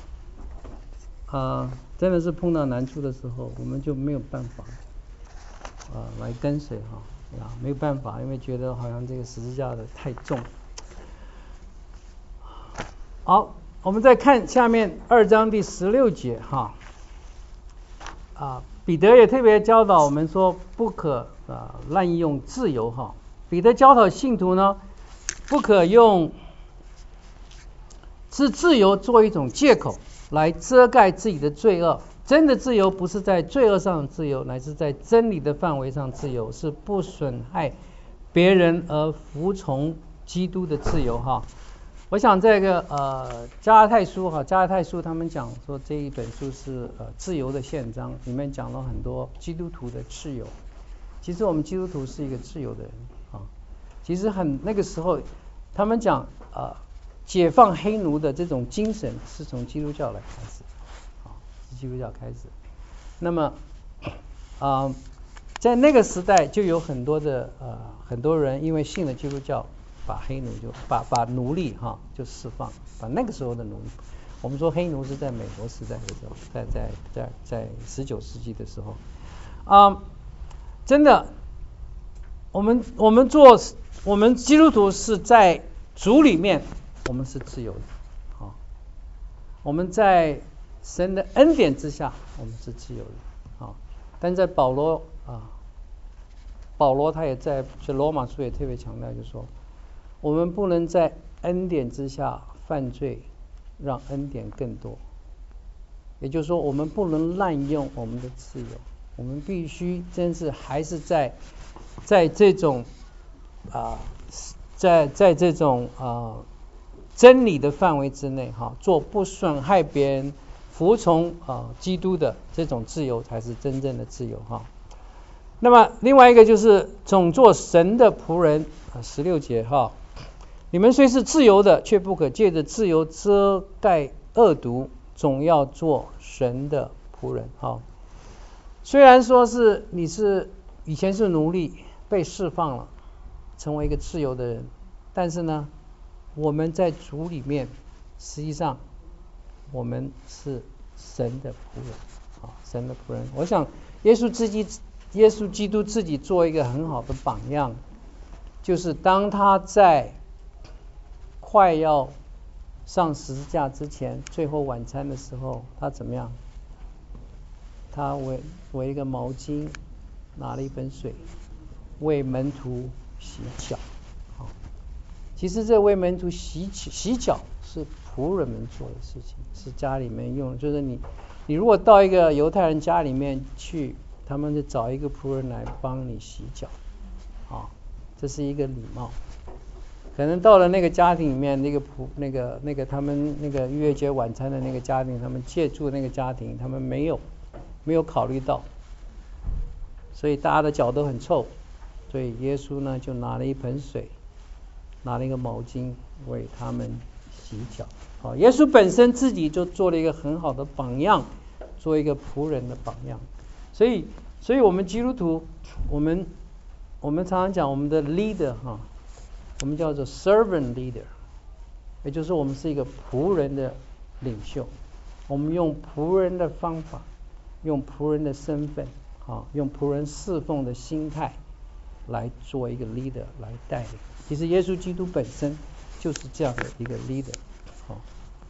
啊，真的是碰到难处的时候，我们就没有办法啊来跟随哈呀，没有办法，因为觉得好像这个十字架的太重。好。我们再看下面二章第十六节哈，啊，彼得也特别教导我们说，不可啊滥用自由哈。彼得教导信徒呢，不可用是自由做一种借口来遮盖自己的罪恶。真的自由不是在罪恶上的自由，乃是在真理的范围上自由，是不损害别人而服从基督的自由哈。我想这个呃加拉太书哈，加拉太书他们讲说这一本书是呃自由的宪章，里面讲了很多基督徒的自由。其实我们基督徒是一个自由的人啊。其实很那个时候，他们讲呃解放黑奴的这种精神是从基督教来开始，啊，是基督教开始。那么啊、呃，在那个时代就有很多的呃很多人因为信了基督教。把黑奴就把把奴隶哈就释放，把那个时候的奴隶。 我们说黑奴是在美国时代的时候，在在在在十九世纪的时候，啊、嗯，真的，我们我们做我们基督徒是在主里面，我们是自由的，啊，我们在神的恩典之下，我们是自由的，啊，但在保罗啊，保罗他也在这罗马书也特别强调，就是说，我们不能在恩典之下犯罪，让恩典更多。也就是说，我们不能滥用我们的自由，我们必须真是还是在在这种啊、呃，在在这种啊、呃、真理的范围之内哈，做不损害别人、服从啊、呃、基督的这种自由，才是真正的自由哈。那么另外一个就是总做神的仆人啊，十六节哈，你们虽是自由的，却不可借着自由遮盖恶毒，总要做神的仆人哈。虽然说是你是以前是奴隶，被释放了，成为一个自由的人，但是呢，我们在主里面，实际上我们是神的仆人啊，神的仆人。我想耶稣自己。耶稣基督自己做一个很好的榜样，就是当他在快要上十字架之前，最后晚餐的时候，他怎么样？他围围一个毛巾，拿了一盆水，为门徒洗脚。其实这为门徒洗洗脚是仆人们做的事情，是家里面用，就是你你如果到一个犹太人家里面去。他们就找一个仆人来帮你洗脚，啊，这是一个礼貌。可能到了那个家庭里面，那个仆那个那个他们那个逾越节晚餐的那个家庭，他们借住那个家庭，他们没有没有考虑到，所以大家的脚都很臭，所以耶稣呢就拿了一盆水，拿了一个毛巾为他们洗脚。啊，耶稣本身自己就做了一个很好的榜样，做一个仆人的榜样。所以，所以我们基督徒，我们我们常常讲我们的 leader 哈，我们叫做 servant leader， 也就是我们是一个仆人的领袖。我们用仆人的方法，用仆人的身份，啊，用仆人侍奉的心态来做一个 leader 来带领。其实耶稣基督本身就是这样的一个 leader， 好。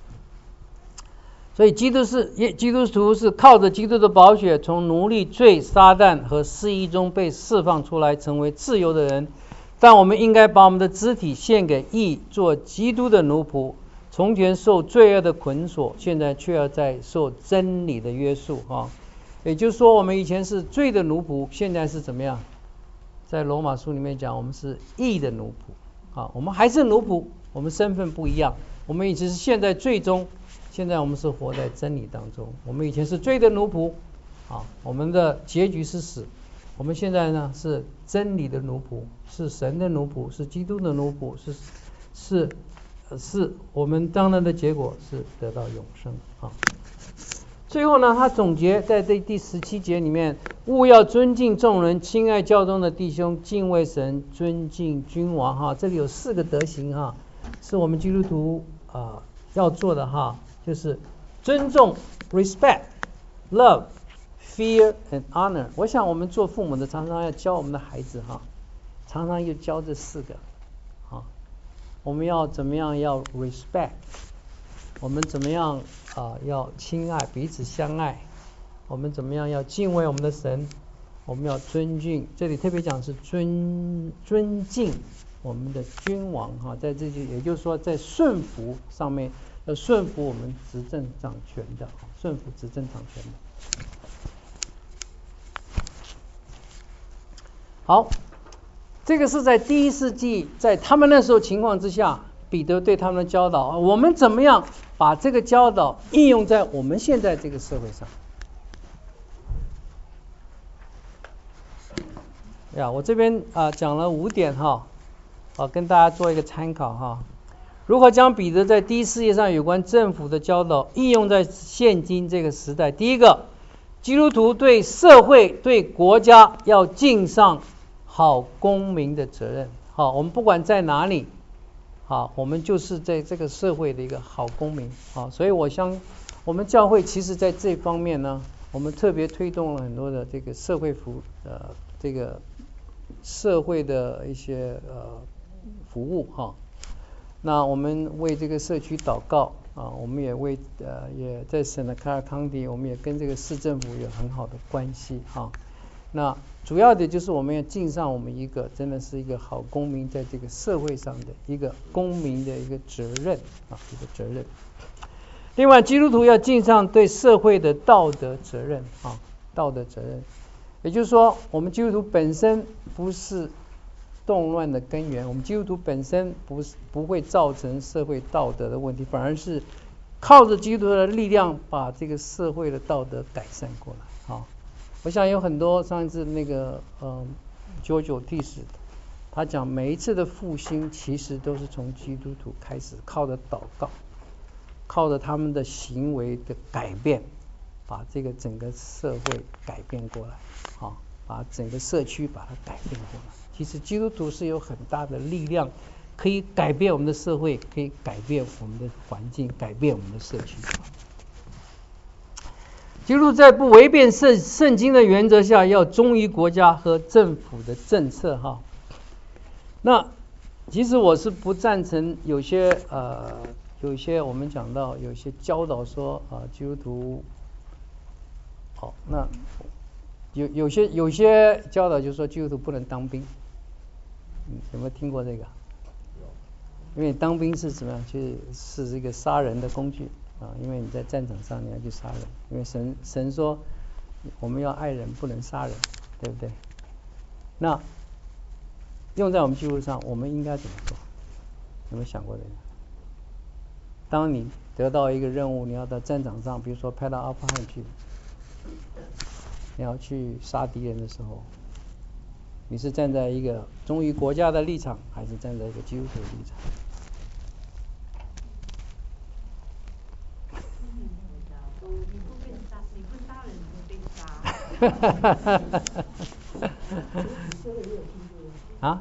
所以基督是基督徒是靠着基督的宝血，从奴隶罪、撒旦和失意中被释放出来，成为自由的人。但我们应该把我们的肢体献给义，做基督的奴仆。从前受罪恶的捆锁，现在却要在受真理的约束啊。也就是说，我们以前是罪的奴仆，现在是怎么样？在罗马书里面讲，我们是义的奴仆啊。我们还是奴仆，我们身份不一样。我们以前是现在最终。现在我们是活在真理当中，我们以前是罪的奴仆，啊，我们的结局是死。我们现在呢是真理的奴仆，是神的奴仆，是基督的奴仆，是是是我们当然的结果是得到永生啊。最后呢，他总结在这第十七节里面，务要尊敬众人，亲爱教中的弟兄，敬畏神，尊敬君王哈。这里有四个德行哈，是我们基督徒啊、呃、要做的哈。就是尊重 respect love fear and honor。 我想我们做父母的常常要教我们的孩子哈，常常要教这四个啊。我们要怎么样要 respect， 我们怎么样啊要亲爱彼此相爱，我们怎么样要敬畏我们的神，我们要尊敬，这里特别讲是尊尊敬我们的君王哈，在这句也就是说在顺服上面要顺服我们执政掌权的，顺服执政掌权的。好，这个是在第一世纪，在他们那时候情况之下，彼得对他们的教导，我们怎么样把这个教导应用在我们现在这个社会上？呀，我这边啊讲了五点哈，好跟大家做一个参考哈。如何将彼得在第一世界上有关政府的教导应用在现今这个时代？第一个，基督徒对社会、对国家要尽上好公民的责任。好，我们不管在哪里， 好，我们就是在这个社会的一个好公民啊。所以我相我们教会其实在这方面呢，我们特别推动了很多的这个社会服呃这个社会的一些呃服务哈。那我们为这个社区祷告啊，我们也为呃也在省的卡尔康迪，我们也跟这个市政府有很好的关系哈。那主要的就是我们要尽上我们一个真的是一个好公民在这个社会上的一个公民的一个责任啊，一个责任。另外，基督徒要尽上对社会的道德责任啊，道德责任。也就是说，我们基督徒本身不是动乱的根源，我们基督徒本身不是不会造成社会道德的问题，反而是靠着基督徒的力量把这个社会的道德改善过来啊。我想有很多上一次那个嗯九九第十，他讲每一次的复兴其实都是从基督徒开始，靠着祷告，靠着他们的行为的改变，把这个整个社会改变过来，啊，把整个社区把它改变过来。其实基督徒是有很大的力量，可以改变我们的社会，可以改变我们的环境，改变我们的社区。基督徒在不违背圣圣经的原则下，要忠于国家和政府的政策哈。那其实我是不赞成有些呃有些我们讲到有些教导说啊、呃、基督徒好、哦、那有有些有些教导就是说基督徒不能当兵，嗯，有没有听过这个？因为当兵是怎么样？就是是一个杀人的工具。啊，因为你在战场上你要去杀人，因为神神说我们要爱人不能杀人，对不对？那用在我们基督上，我们应该怎么做？有没有想过这个？当你得到一个任务，你要到战场上，比如说派到阿富汗去，你要去杀敌人的时候，你是站在一个忠于国家的立场，还是站在一个基督徒的立场？哈哈哈哈哈！啊？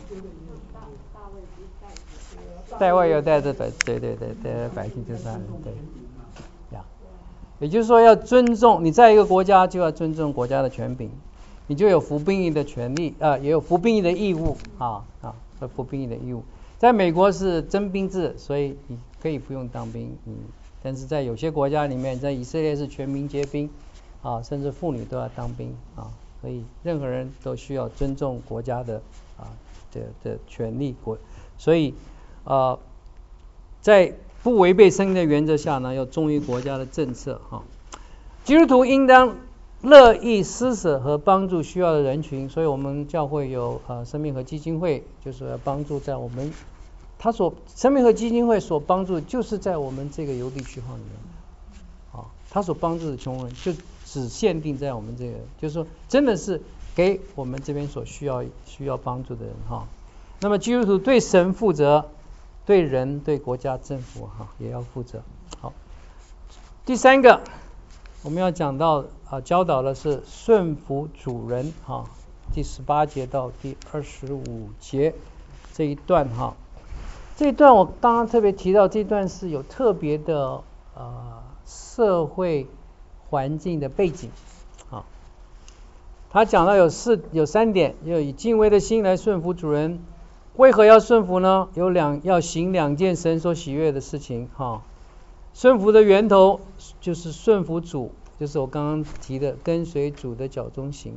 代外有带着百，对对对，带着百姓就杀人，对，呀。也就是说，要尊重你在一个国家，就要尊重国家的权柄，你就有服兵役的权利啊、呃，也有服兵役的义务啊啊，服兵役的义务。在美国是征兵制，所以你可以不用当兵，嗯，但是在有些国家里面，在以色列是全民皆兵。啊，甚至妇女都要当兵啊，所以任何人都需要尊重国家的啊的的权利国，所以啊，在不违背圣经的原则下呢，要忠于国家的政策哈、啊。基督徒应当乐意施舍和帮助需要的人群，所以我们教会有啊生命和基金会，就是要帮助在我们他所生命和基金会所帮助，就是在我们这个邮递区号里面啊，他所帮助的穷人就。只限定在我们这个，就是说，真的是给我们这边所需要需要帮助的人哈。那么基督徒对神负责，对人、对国家、政府哈也要负责。好，第三个我们要讲到啊，教导的是顺服主人哈，第十八节到第二十五节这一段哈。这一段我刚刚特别提到，这一段是有特别的呃社会。环境的背景，啊，他讲到有四有三点，要以敬畏的心来顺服主人。为何要顺服呢？有两要行两件神所喜悦的事情，哈。顺服的源头就是顺服主，就是我刚刚提的跟随主的脚中行。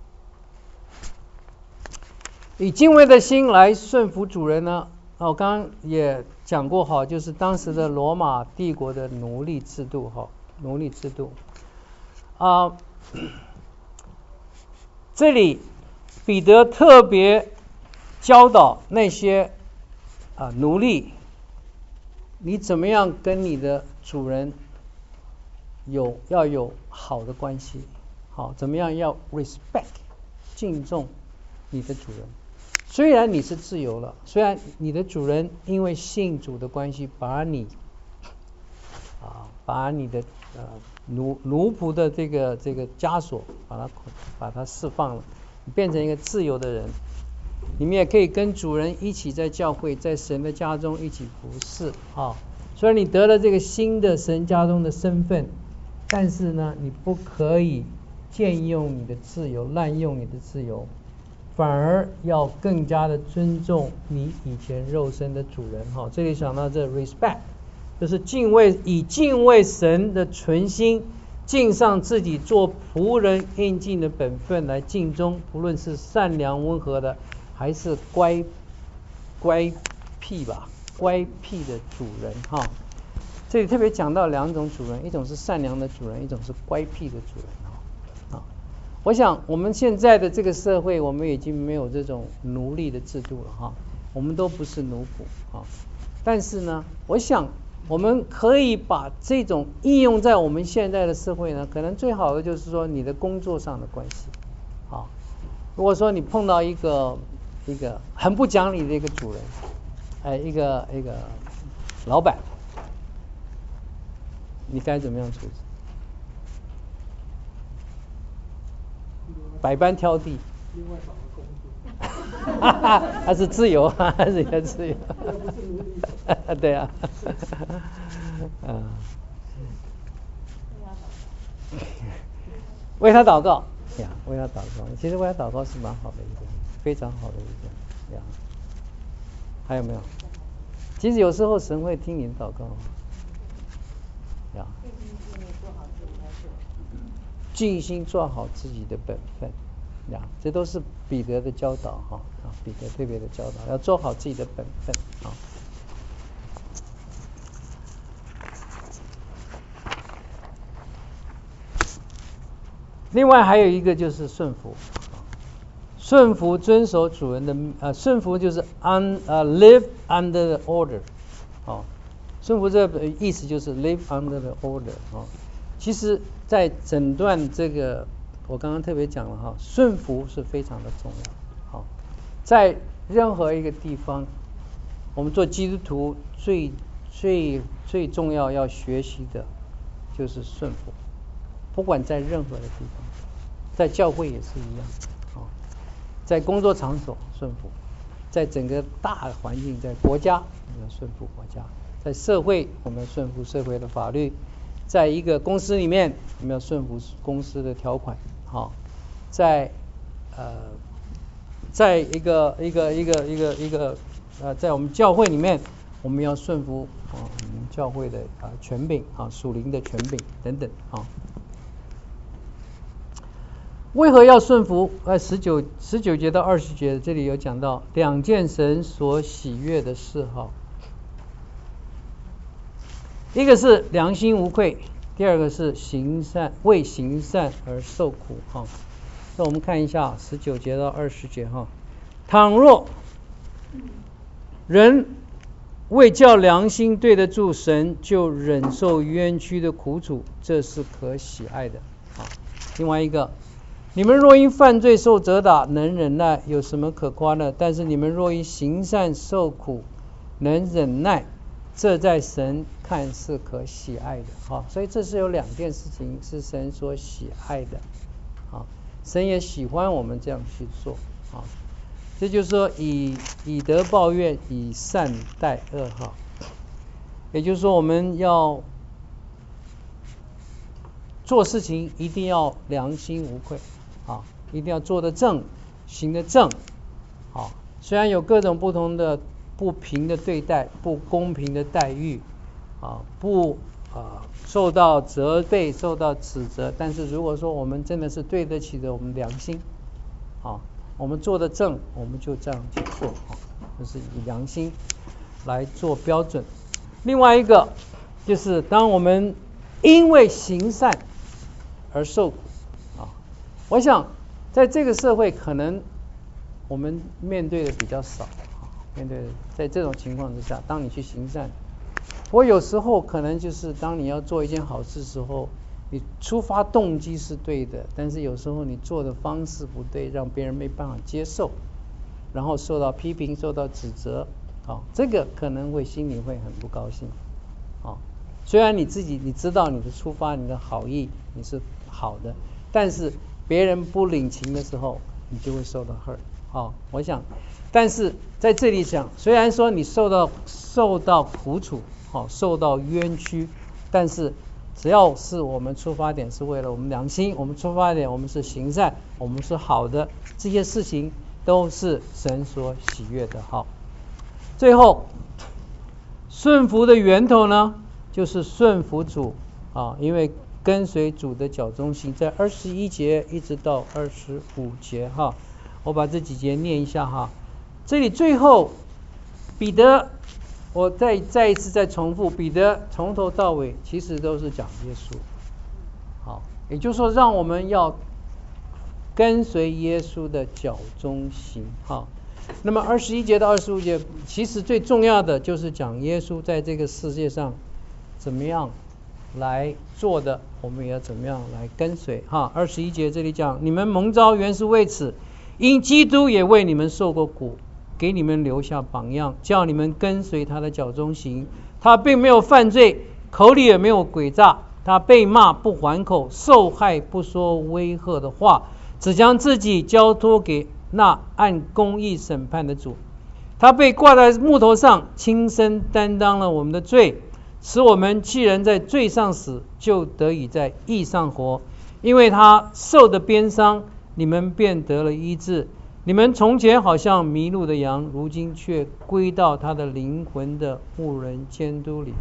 以敬畏的心来顺服主人呢？啊，我刚刚也讲过，哈，就是当时的罗马帝国的奴隶制度，哈，奴隶制度。啊，这里彼得特别教导那些啊奴隶，你怎么样跟你的主人有要有好的关系，好，怎么样要 respect 敬重你的主人。虽然你是自由了，虽然你的主人因为信主的关系，把你啊把你的呃。奴奴仆的这个这个枷锁，把它把它释放了，变成一个自由的人。 你们也可以跟主人一起在教会，在神的家中一起服侍啊。虽然你得了这个新的神家中的身份，但是呢，你不可以僭用你的自由，滥用你的自由，反而要更加的尊重你以前肉身的主人哈。这里想到这 respect， 就是敬畏，以敬畏神的存心，尽上自己做仆人应尽的本分来尽忠，不论是善良温和的，还是乖乖僻吧。乖僻的主人哈，这里特别讲到两种主人，一种是善良的主人，一种是乖僻的主人哈。我想我们现在的这个社会，我们已经没有这种奴隶的制度了哈，我们都不是奴仆哈。但是呢，我想我们可以把这种应用在我们现在的社会呢，可能最好的就是说你的工作上的关系啊。如果说你碰到一个一个很不讲理的一个主人，哎，一个一个老板，你该怎么样处置？百般挑剔。另外找个工作。还是自由啊，还是也自由。对啊。嗯。为他祷告呀，为他祷告。其实为他祷告是蛮好的一个，非常好的一个呀。还有没有？其实有时候神会听你的祷告呀。尽心做好自己的本分呀，这都是彼得的教导哈啊，彼得特别的教导，要做好自己的本分啊。另外还有一个就是顺服。顺服遵守主人的呃，顺服就是 un 呃、uh, live under the order， 哦，顺服这个意思就是 live under the order 哦。其实，在整段这个我刚刚特别讲了哈，顺服是非常的重要。好、哦，在任何一个地方，我们做基督徒最最最重要要学习的就是顺服，不管在任何的地方，在教会也是一样。在工作场所顺服，在整个大环境，在国家我们要顺服国家，在社会我们要顺服社会的法律，在一个公司里面我们要顺服公司的条款，好，在呃，在一个一个一个一个一个呃，在我们教会里面我们要顺服啊我们教会的啊权柄啊属灵的权柄等等啊。为何要顺服？呃，十九十九节到二十节，这里有讲到两件神所喜悦的事哈。一个是良心无愧，第二个是行善，为行善而受苦哈。那我们看一下十九节到二十节哈。倘若人为叫良心对得住神，就忍受冤屈的苦楚，这是可喜爱的啊。另外一个。你们若因犯罪受责打，能忍耐，有什么可夸呢？但是你们若因行善受苦，能忍耐，这在神看是可喜爱的。好，所以这是有两件事情是神所喜爱的。好，神也喜欢我们这样去做。好，这就是说以以德报怨，以善待恶。哈，也就是说我们要做事情一定要良心无愧。啊，一定要做得正，行得正。啊，虽然有各种不同的不平的对待，不公平的待遇，啊，不啊受到责备，受到指责，但是如果说我们真的是对得起的我们良心，啊，我们做得正，我们就这样去做，啊，就是以良心来做标准。另外一个就是当我们因为行善而受苦。我想在这个社会可能我们面对的比较少，面对在这种情况之下，当你去行善，我有时候可能就是当你要做一件好事的时候，你出发动机是对的，但是有时候你做的方式不对，让别人没办法接受，然后受到批评，受到指责，啊，这个可能会心里会很不高兴，啊，虽然你自己你知道你的出发，你的好意你是好的，但是别人不领情的时候，你就会受到 hurt， 好，我想，但是在这里讲，虽然说你受到受到苦楚，好，受到冤屈，但是只要是我们出发点是为了我们良心，我们出发点我们是行善，我们是好的，这些事情都是神所喜悦的。好，最后顺服的源头呢，就是顺服主啊，因为跟随主的脚中行，在二十一节一直到二十五节哈，我把这几节念一下哈。这里最后彼得，我再再一次再重复，彼得从头到尾其实都是讲耶稣，好，也就是说让我们要跟随耶稣的脚中行哈。那么二十一节到二十五节，其实最重要的就是讲耶稣在这个世界上怎么样来做的，我们也要怎么样来跟随哈。二十一节这里讲，你们蒙召原是为此，因基督也为你们受过苦，给你们留下榜样，叫你们跟随他的脚中行。他并没有犯罪，口里也没有诡诈，他被骂不还口，受害不说威吓的话，只将自己交托给那按公义审判的主。他被挂在木头上，亲身担当了我们的罪，使我们既然在罪上死，就得以在义上活。因为他受的鞭伤，你们便得了医治。你们从前好像迷路的羊，如今却归到他的灵魂的牧人监督里。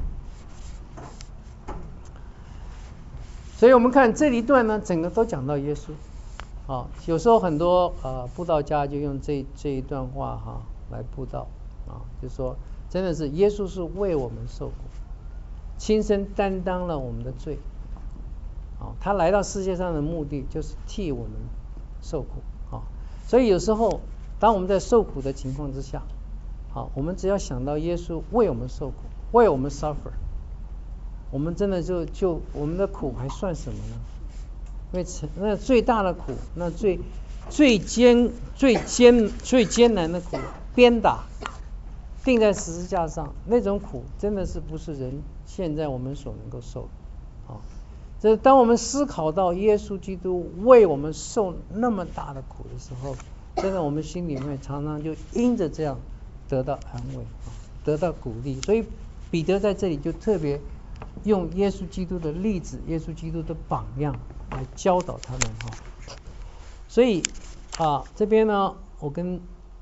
所以我们看这一段呢，整个都讲到耶稣。啊，有时候很多呃布道家就用这这一段话哈来布道啊，就说真的是耶稣是为我们受苦，亲身担当了我们的罪。啊，他来到世界上的目的就是替我们受苦啊。所以有时候当我们在受苦的情况之下，好，我们只要想到耶稣为我们受苦，为我们 suffer， 我们真的就就我们的苦还算什么呢？因为那最大的苦，那最最艰最艰最艰难的苦，鞭打钉在十字架上，那种苦真的是不是人现在我们所能够受的啊。这当我们思考到耶稣基督为我们受那么大的苦的时候，真的我们心里面常常就因着这样得到安慰，得到鼓励。所以彼得在这里就特别用耶稣基督的例子，耶稣基督的榜样来教导他们哈。所以啊，这边呢，我跟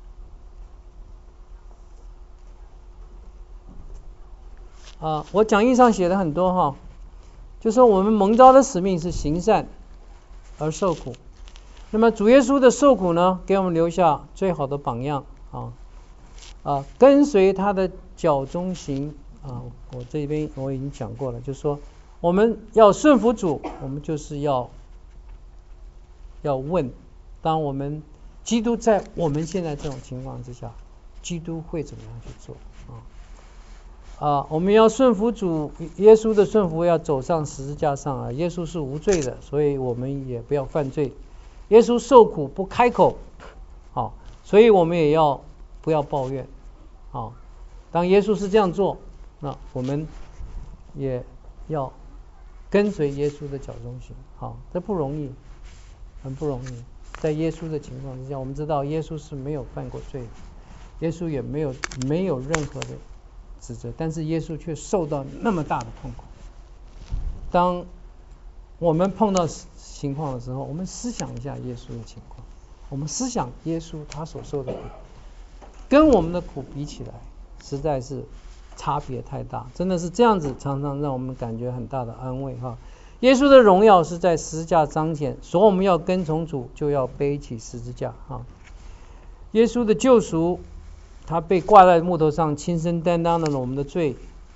啊，我讲义上写的很多哈，就说我们蒙召的使命是行善而受苦。那么主耶稣的受苦呢，给我们留下最好的榜样啊啊，跟随他的脚中行啊。我这边我已经讲过了，就是说我们要顺服主，我们就是要要问，当我们基督在我们现在这种情况之下，基督会怎么样去做啊？啊，我们要顺服主，耶稣的顺服要走上十字架上啊。耶稣是无罪的，所以我们也不要犯罪。耶稣受苦不开口，好、啊，所以我们也要不要抱怨。好、啊，当耶稣是这样做，那我们也要跟随耶稣的脚中行。好、啊，这不容易，很不容易。在耶稣的情况之下，我们知道耶稣是没有犯过罪的，耶稣也没有没有任何的指责，但是耶稣却受到那么大的痛苦。当我们碰到情况的时候，我们思想一下耶稣的情况，我们思想耶稣他所受的苦，跟我们的苦比起来，实在是差别太大，真的是这样子，常常让我们感觉很大的安慰哈。耶稣的荣耀是在十字架彰显，所以我们要跟从主，就要背起十字架哈。耶稣的救赎，他被挂在木头上，亲身担当了我们的罪，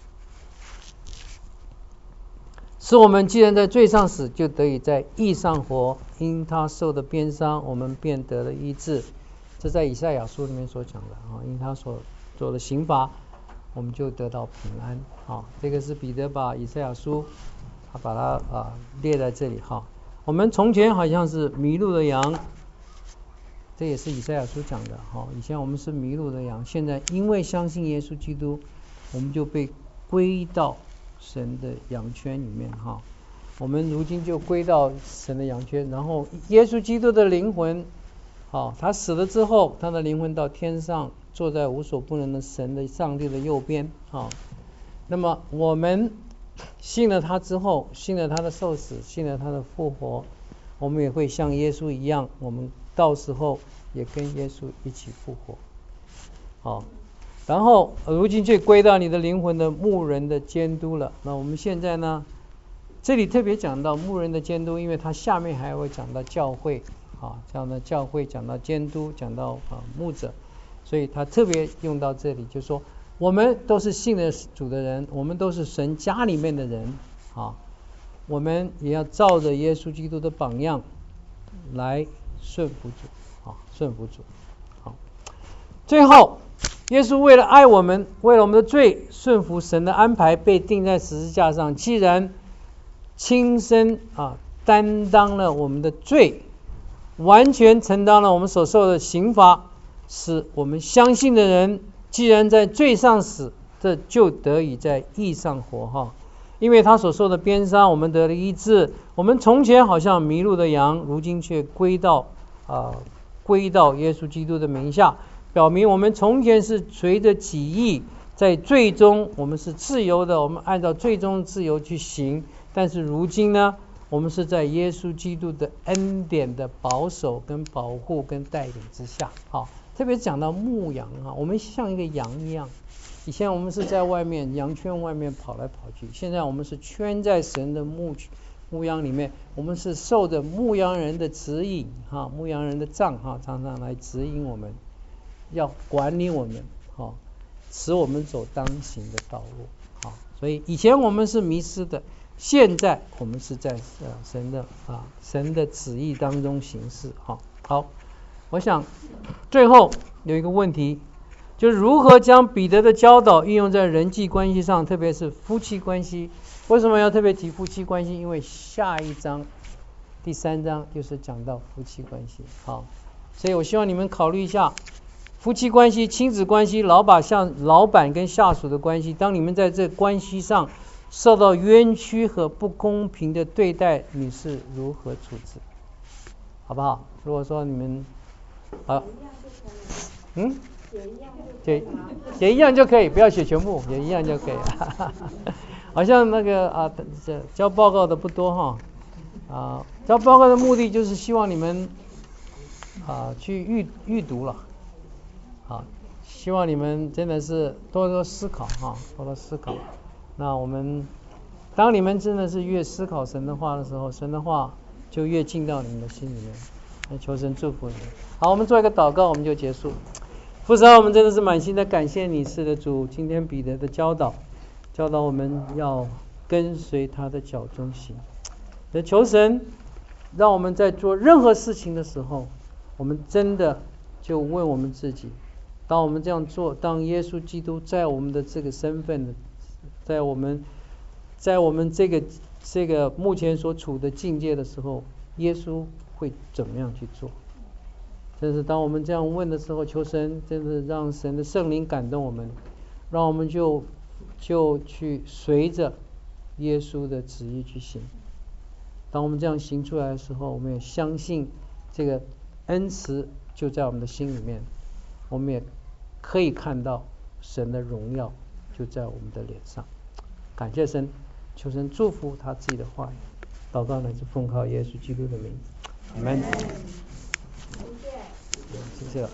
使我们既然在罪上死，就得以在义上活。因他受的鞭伤，我们便得了医治。这在以赛亚书里面所讲的啊，因他所做的刑罚，我们就得到平安啊。这个是彼得把以赛亚书他把它啊列在这里哈。我们从前好像是迷路的羊，这也是以赛亚书讲的哈。以前我们是迷路的羊，现在因为相信耶稣基督，我们就被归到神的羊圈里面哈。我们如今就归到神的羊圈，然后耶稣基督的灵魂好，他死了之后，他的灵魂到天上，坐在无所不能的神的上帝的右边。好，那么我们信了他之后，信了他的受死，信了他的复活，我们也会像耶稣一样，我们到时候也跟耶稣一起复活。好，然后如今却归到你的灵魂的牧人的监督了。那我们现在呢，这里特别讲到牧人的监督，因为他下面还会讲到教会。啊，讲到教会，讲到监督，讲到啊牧者，所以他特别用到这里，就是说我们都是信了主的人，我们都是神家里面的人啊，我们也要照着耶稣基督的榜样来顺服主啊，顺服主。好，最后耶稣为了爱我们，为了我们的罪，顺服神的安排，被钉在十字架上。既然亲身啊担当了我们的罪，完全承担了我们所受的刑罚，使我们相信的人，既然在罪上死，这就得以在义上活哈。因为他所受的鞭伤，我们得了医治。我们从前好像迷路的羊，如今却归到啊、呃、归到耶稣基督的名下，表明我们从前是随着己意，在罪中我们是自由的，我们按照最终自由去行。但是如今呢，我们是在耶稣基督的恩典的保守跟保护跟带领之下。好，特别讲到牧羊啊，我们像一个羊一样，以前我们是在外面羊圈外面跑来跑去，现在我们是圈在神的牧牧羊里面，我们是受着牧羊人的指引哈，牧羊人的杖哈，常常来指引我们，要管理我们哈，使我们走当行的道路。好，所以以前我们是迷失的，现在我们是在呃神的啊神的旨意当中行事。好，好，我想最后有一个问题，就是如何将彼得的教导运用在人际关系上，特别是夫妻关系。为什么要特别提夫妻关系？因为下一章第三章就是讲到夫妻关系。好，所以我希望你们考虑一下夫妻关系、亲子关系、老板向老板跟下属的关系。当你们在这关系上受到冤屈和不公平的对待，你是如何处置？好不好？如果说你们好，嗯，写写一样就可以，不要写全部，写一样就可以。好像那个啊，交报告的不多哈啊，交报告的目的就是希望你们啊去预预读了，啊，希望你们真的是多多思考哈，多多思考。那我们当你们真的是越思考神的话的时候，神的话就越进到你们的心里面。那求神祝福你们。好，我们做一个祷告，我们就结束。父神，我们真的是满心的感谢你，是的主，今天彼得的教导，教导我们要跟随他的脚中行。那求神让我们在做任何事情的时候，我们真的就问我们自己，当我们这样做，当耶稣基督在我们的这个身份，在我们在我们这个这个目前所处的境界的时候，耶稣会怎么样去做？但是当我们这样问的时候，求神真的让神的圣灵感动我们，让我们就就去随着耶稣的旨意去行。当我们这样行出来的时候，我们也相信这个恩慈就在我们的心里面，我们也可以看到神的荣耀就在我们的脸上。感谢神，求神祝福他自己的话语。祷告呢是奉靠耶稣基督的名字，阿们。谢谢了。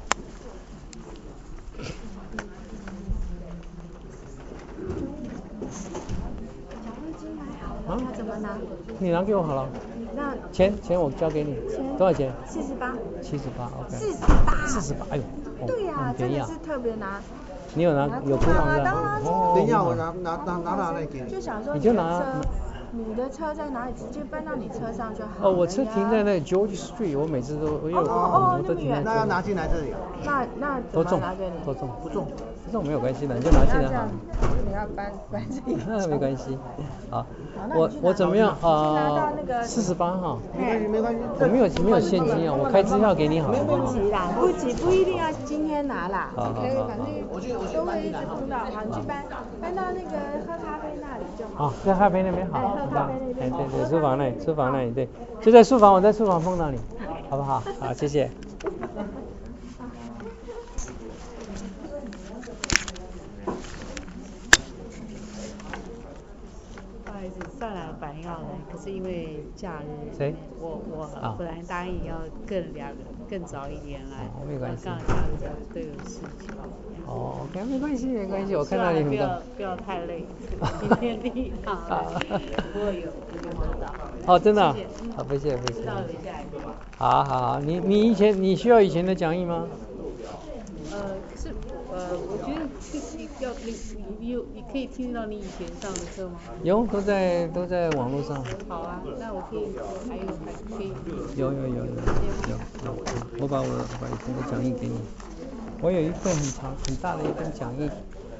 啊？他怎么拿？你拿给我好了。那钱钱我交给你。多少钱？ 四十八。 七十八 ，OK。 四十八。 四十八，哎呦。 哦、对呀、啊，真的是特别拿。 你有拿有不拿的？ 哦。 等一下，我拿拿拿拿拿来给你。 就想说你就拿。 你的车在哪里？直接搬到你车上就好了。 哦，我车停在那个 George Street， 我每次都我有哦哦我都停在这里。 那要拿进来这里。 那那多重？ 拿给你？ 多重？ 不重， 不重没有关系的，你就拿进来好。 你要搬搬这个。 没关系。好，我我怎么样啊？四十八哈。 没关系没关系。 我没有没有现金啊，我开支票给你好了。 不急啦，不急，不一定要今天拿啦。 好好好。 可以，反正都会一直碰到。好，你去搬搬到那个喝咖啡那里就好。 好，喝咖啡那边好。 哎，喝咖啡那边。 对对，书房那里，书房那里对，就在书房，我在书房碰到你，好不好？好，谢谢。 不好意思，上来本来要来，可是因为假日， 谁？ 我我啊本来答应要更两个更早一点来， 哦没关系刚好假日都有事情。 哦，OK， 没关系，没关系，我看到你很高不要。不要太累，今天第一趟来，不过有有摸到。 哦，真的啊？ 谢谢嗯好，不谢不谢知。道留下来。 好好好，你你以前你需要以前的讲义吗？ 呃，可是呃，我觉得这是要你你有你可以听到你以前上的课吗？ 有，都在都在网络上。 好啊，那我可以还有还可以。 有有有有有有，我把我把以前的讲义给你。我有一份很长很大的一份讲义。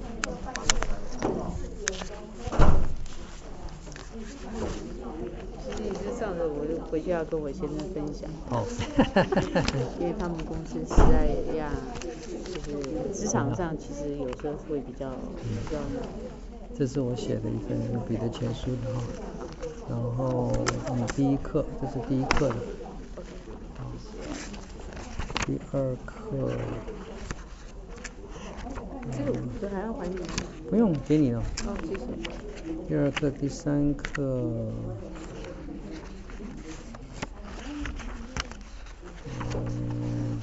其实你是上着，我就回去要跟我先生分享。 哦。 因为他们公司实在呀，就是职场上其实有时候会比较比较难。 这是我写的一份彼得前书的哈，然后你第一课，这是第一课的，第二课， 这个我还要还你吗？ 不用给你了。 哦，谢谢。 第二课、第三课，嗯，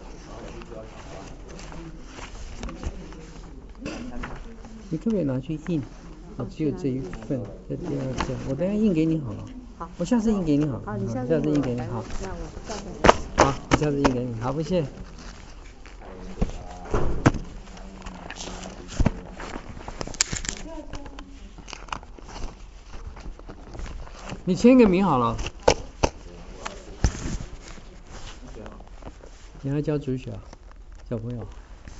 你可不可以拿去印？啊，只有这一份，这第二份，我等下印给你好了。 好。 我下次印给你好了。 好，你下次印给你好。好，我下次印给你，好，不谢。你签个名好了。你还教主学啊，小朋友？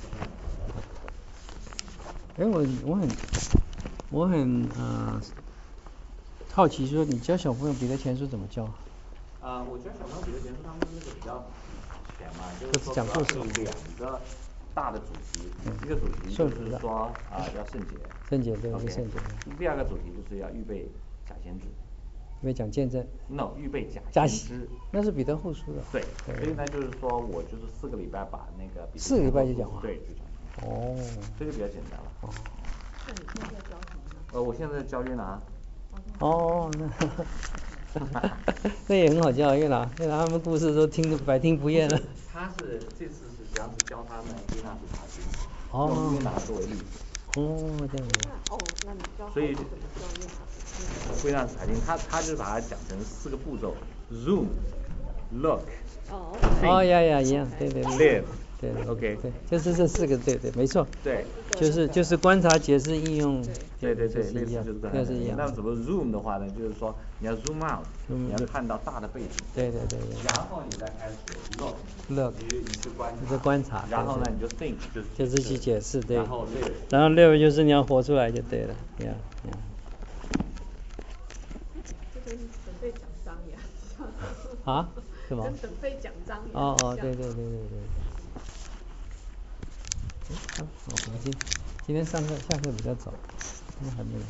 哎，我我很我很呃好奇，说你教小朋友彼得前书怎么教？ 啊、呃，我教小朋友彼得前书他们那个比较浅嘛，就是说讲故事有两个大的主题，嗯、一个主题就是说啊、呃、要圣洁， 圣洁对， okay, 圣洁。 第二个主题就是要预备假先知。 预备讲见证 ？No， 预备假先知。 那是彼得后书的。 对，所以呢就是说我就是四个礼拜把那个彼得四个礼拜就讲完。 对，就讲完。 哦。 这就比较简单了。 哦。 那你现在教什么呢？ 呃，我现在教约拿。 哦，那那也很好教，约拿，约拿他们故事都听得百听不厌了。 他是这次是主要是教他们约拿书查经， 哦、 用约拿作为例子。 哦，这样子。 哦，那你教所以约拿查经，他他就是把它讲成四个步骤 ：zoom、look、 哦， 哦呀呀一样，对对对。 live。 对 ，OK， 对，就是这四个，对对，没错。 对。 就是就是观察、解释、应用。 对对对， 类似就是这样，是一样。 那怎么 zoom 的话呢？就是说你要 zoom out，、嗯、你要看到大的背景。 对对对对。 然后你再开始 look。 look。 你你去观察。 你是观察。 然后呢，你就 think， 就是就是去解释，对。 然后 live。 然后 live 就是你要活出来就对了，呀呀。 这跟准备奖章一样。 啊？是吗？ 跟准备奖章一样。 哦哦，对对对对对。好，我们今今天上课下课比较早，今天还没有。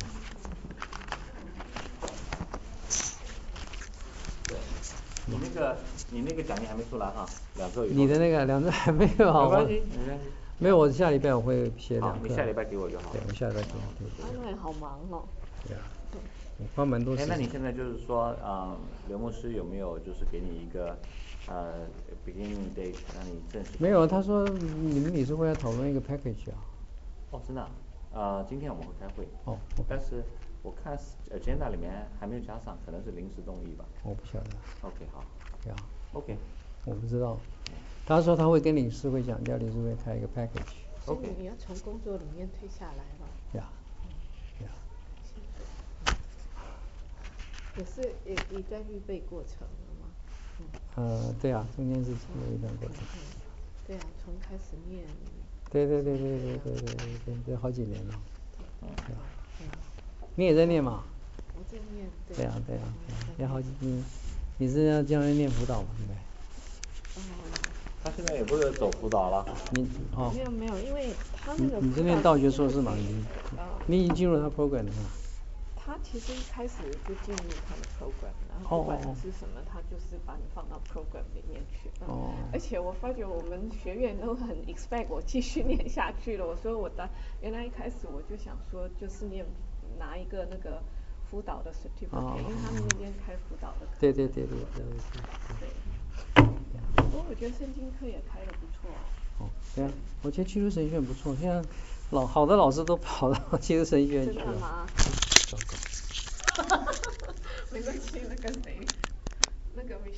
对，你那个你那个奖励还没出来哈，两周以后。 你的那个两周还没有好吗？ 没关系，没关系。 没有，我下礼拜我会写两个。 你下礼拜给我就好。 对，我下礼拜给你。 啊，那也好忙哦。 对啊。我花蛮多时间。 哎，那你现在就是说，呃，刘牧师有没有就是给你一个呃 beginning date 让你正式？ 没有，他说你们理事会要讨论一个 package 啊。 哦，真的、啊？呃，今天我们会开会。 哦。 但是我看 agenda 里面还没有加上，可能是临时动议吧。 我不晓得。 OK， 好。 呀。 OK。 我不知道。他说他会跟理事会讲，叫理事会开一个 package。 所以你要从工作里面退下来了。 呀。呀。 也是也一段预备过程了吗？ 嗯。呃，对啊，中间是经过一段过程。 对啊，从开始念。 对对对对对对对对对，这好几年了。嗯。对吧？你也在念嘛？ 我在念。 对啊对啊，也好几你你是要将来念辅导嘛，对不对？ 哦。 他现在也不是走辅导了。 你哦。 没有没有，因为他那个。 你是念道学硕士嘛？你你已经进入他 program 了吗？ 他其实一开始就进入他的 program， 然后不管你是什么，他就是把你放到 program 里面去。嗯、哦。而且我发觉我们学院都很 expect 我继续念下去了，所以我当原来一开始我就想说，就是念拿一个那个辅导的 certificate，、哦、因为他们那边开辅导的课。 对对对对对对。 对。不过我觉得圣经课也开得不错。 哦，对啊，我觉得基督神学院不错，现在老好的老师都跑到基督神学院去了。 真的吗？ 糟糕。 没关系，那个谁，那个。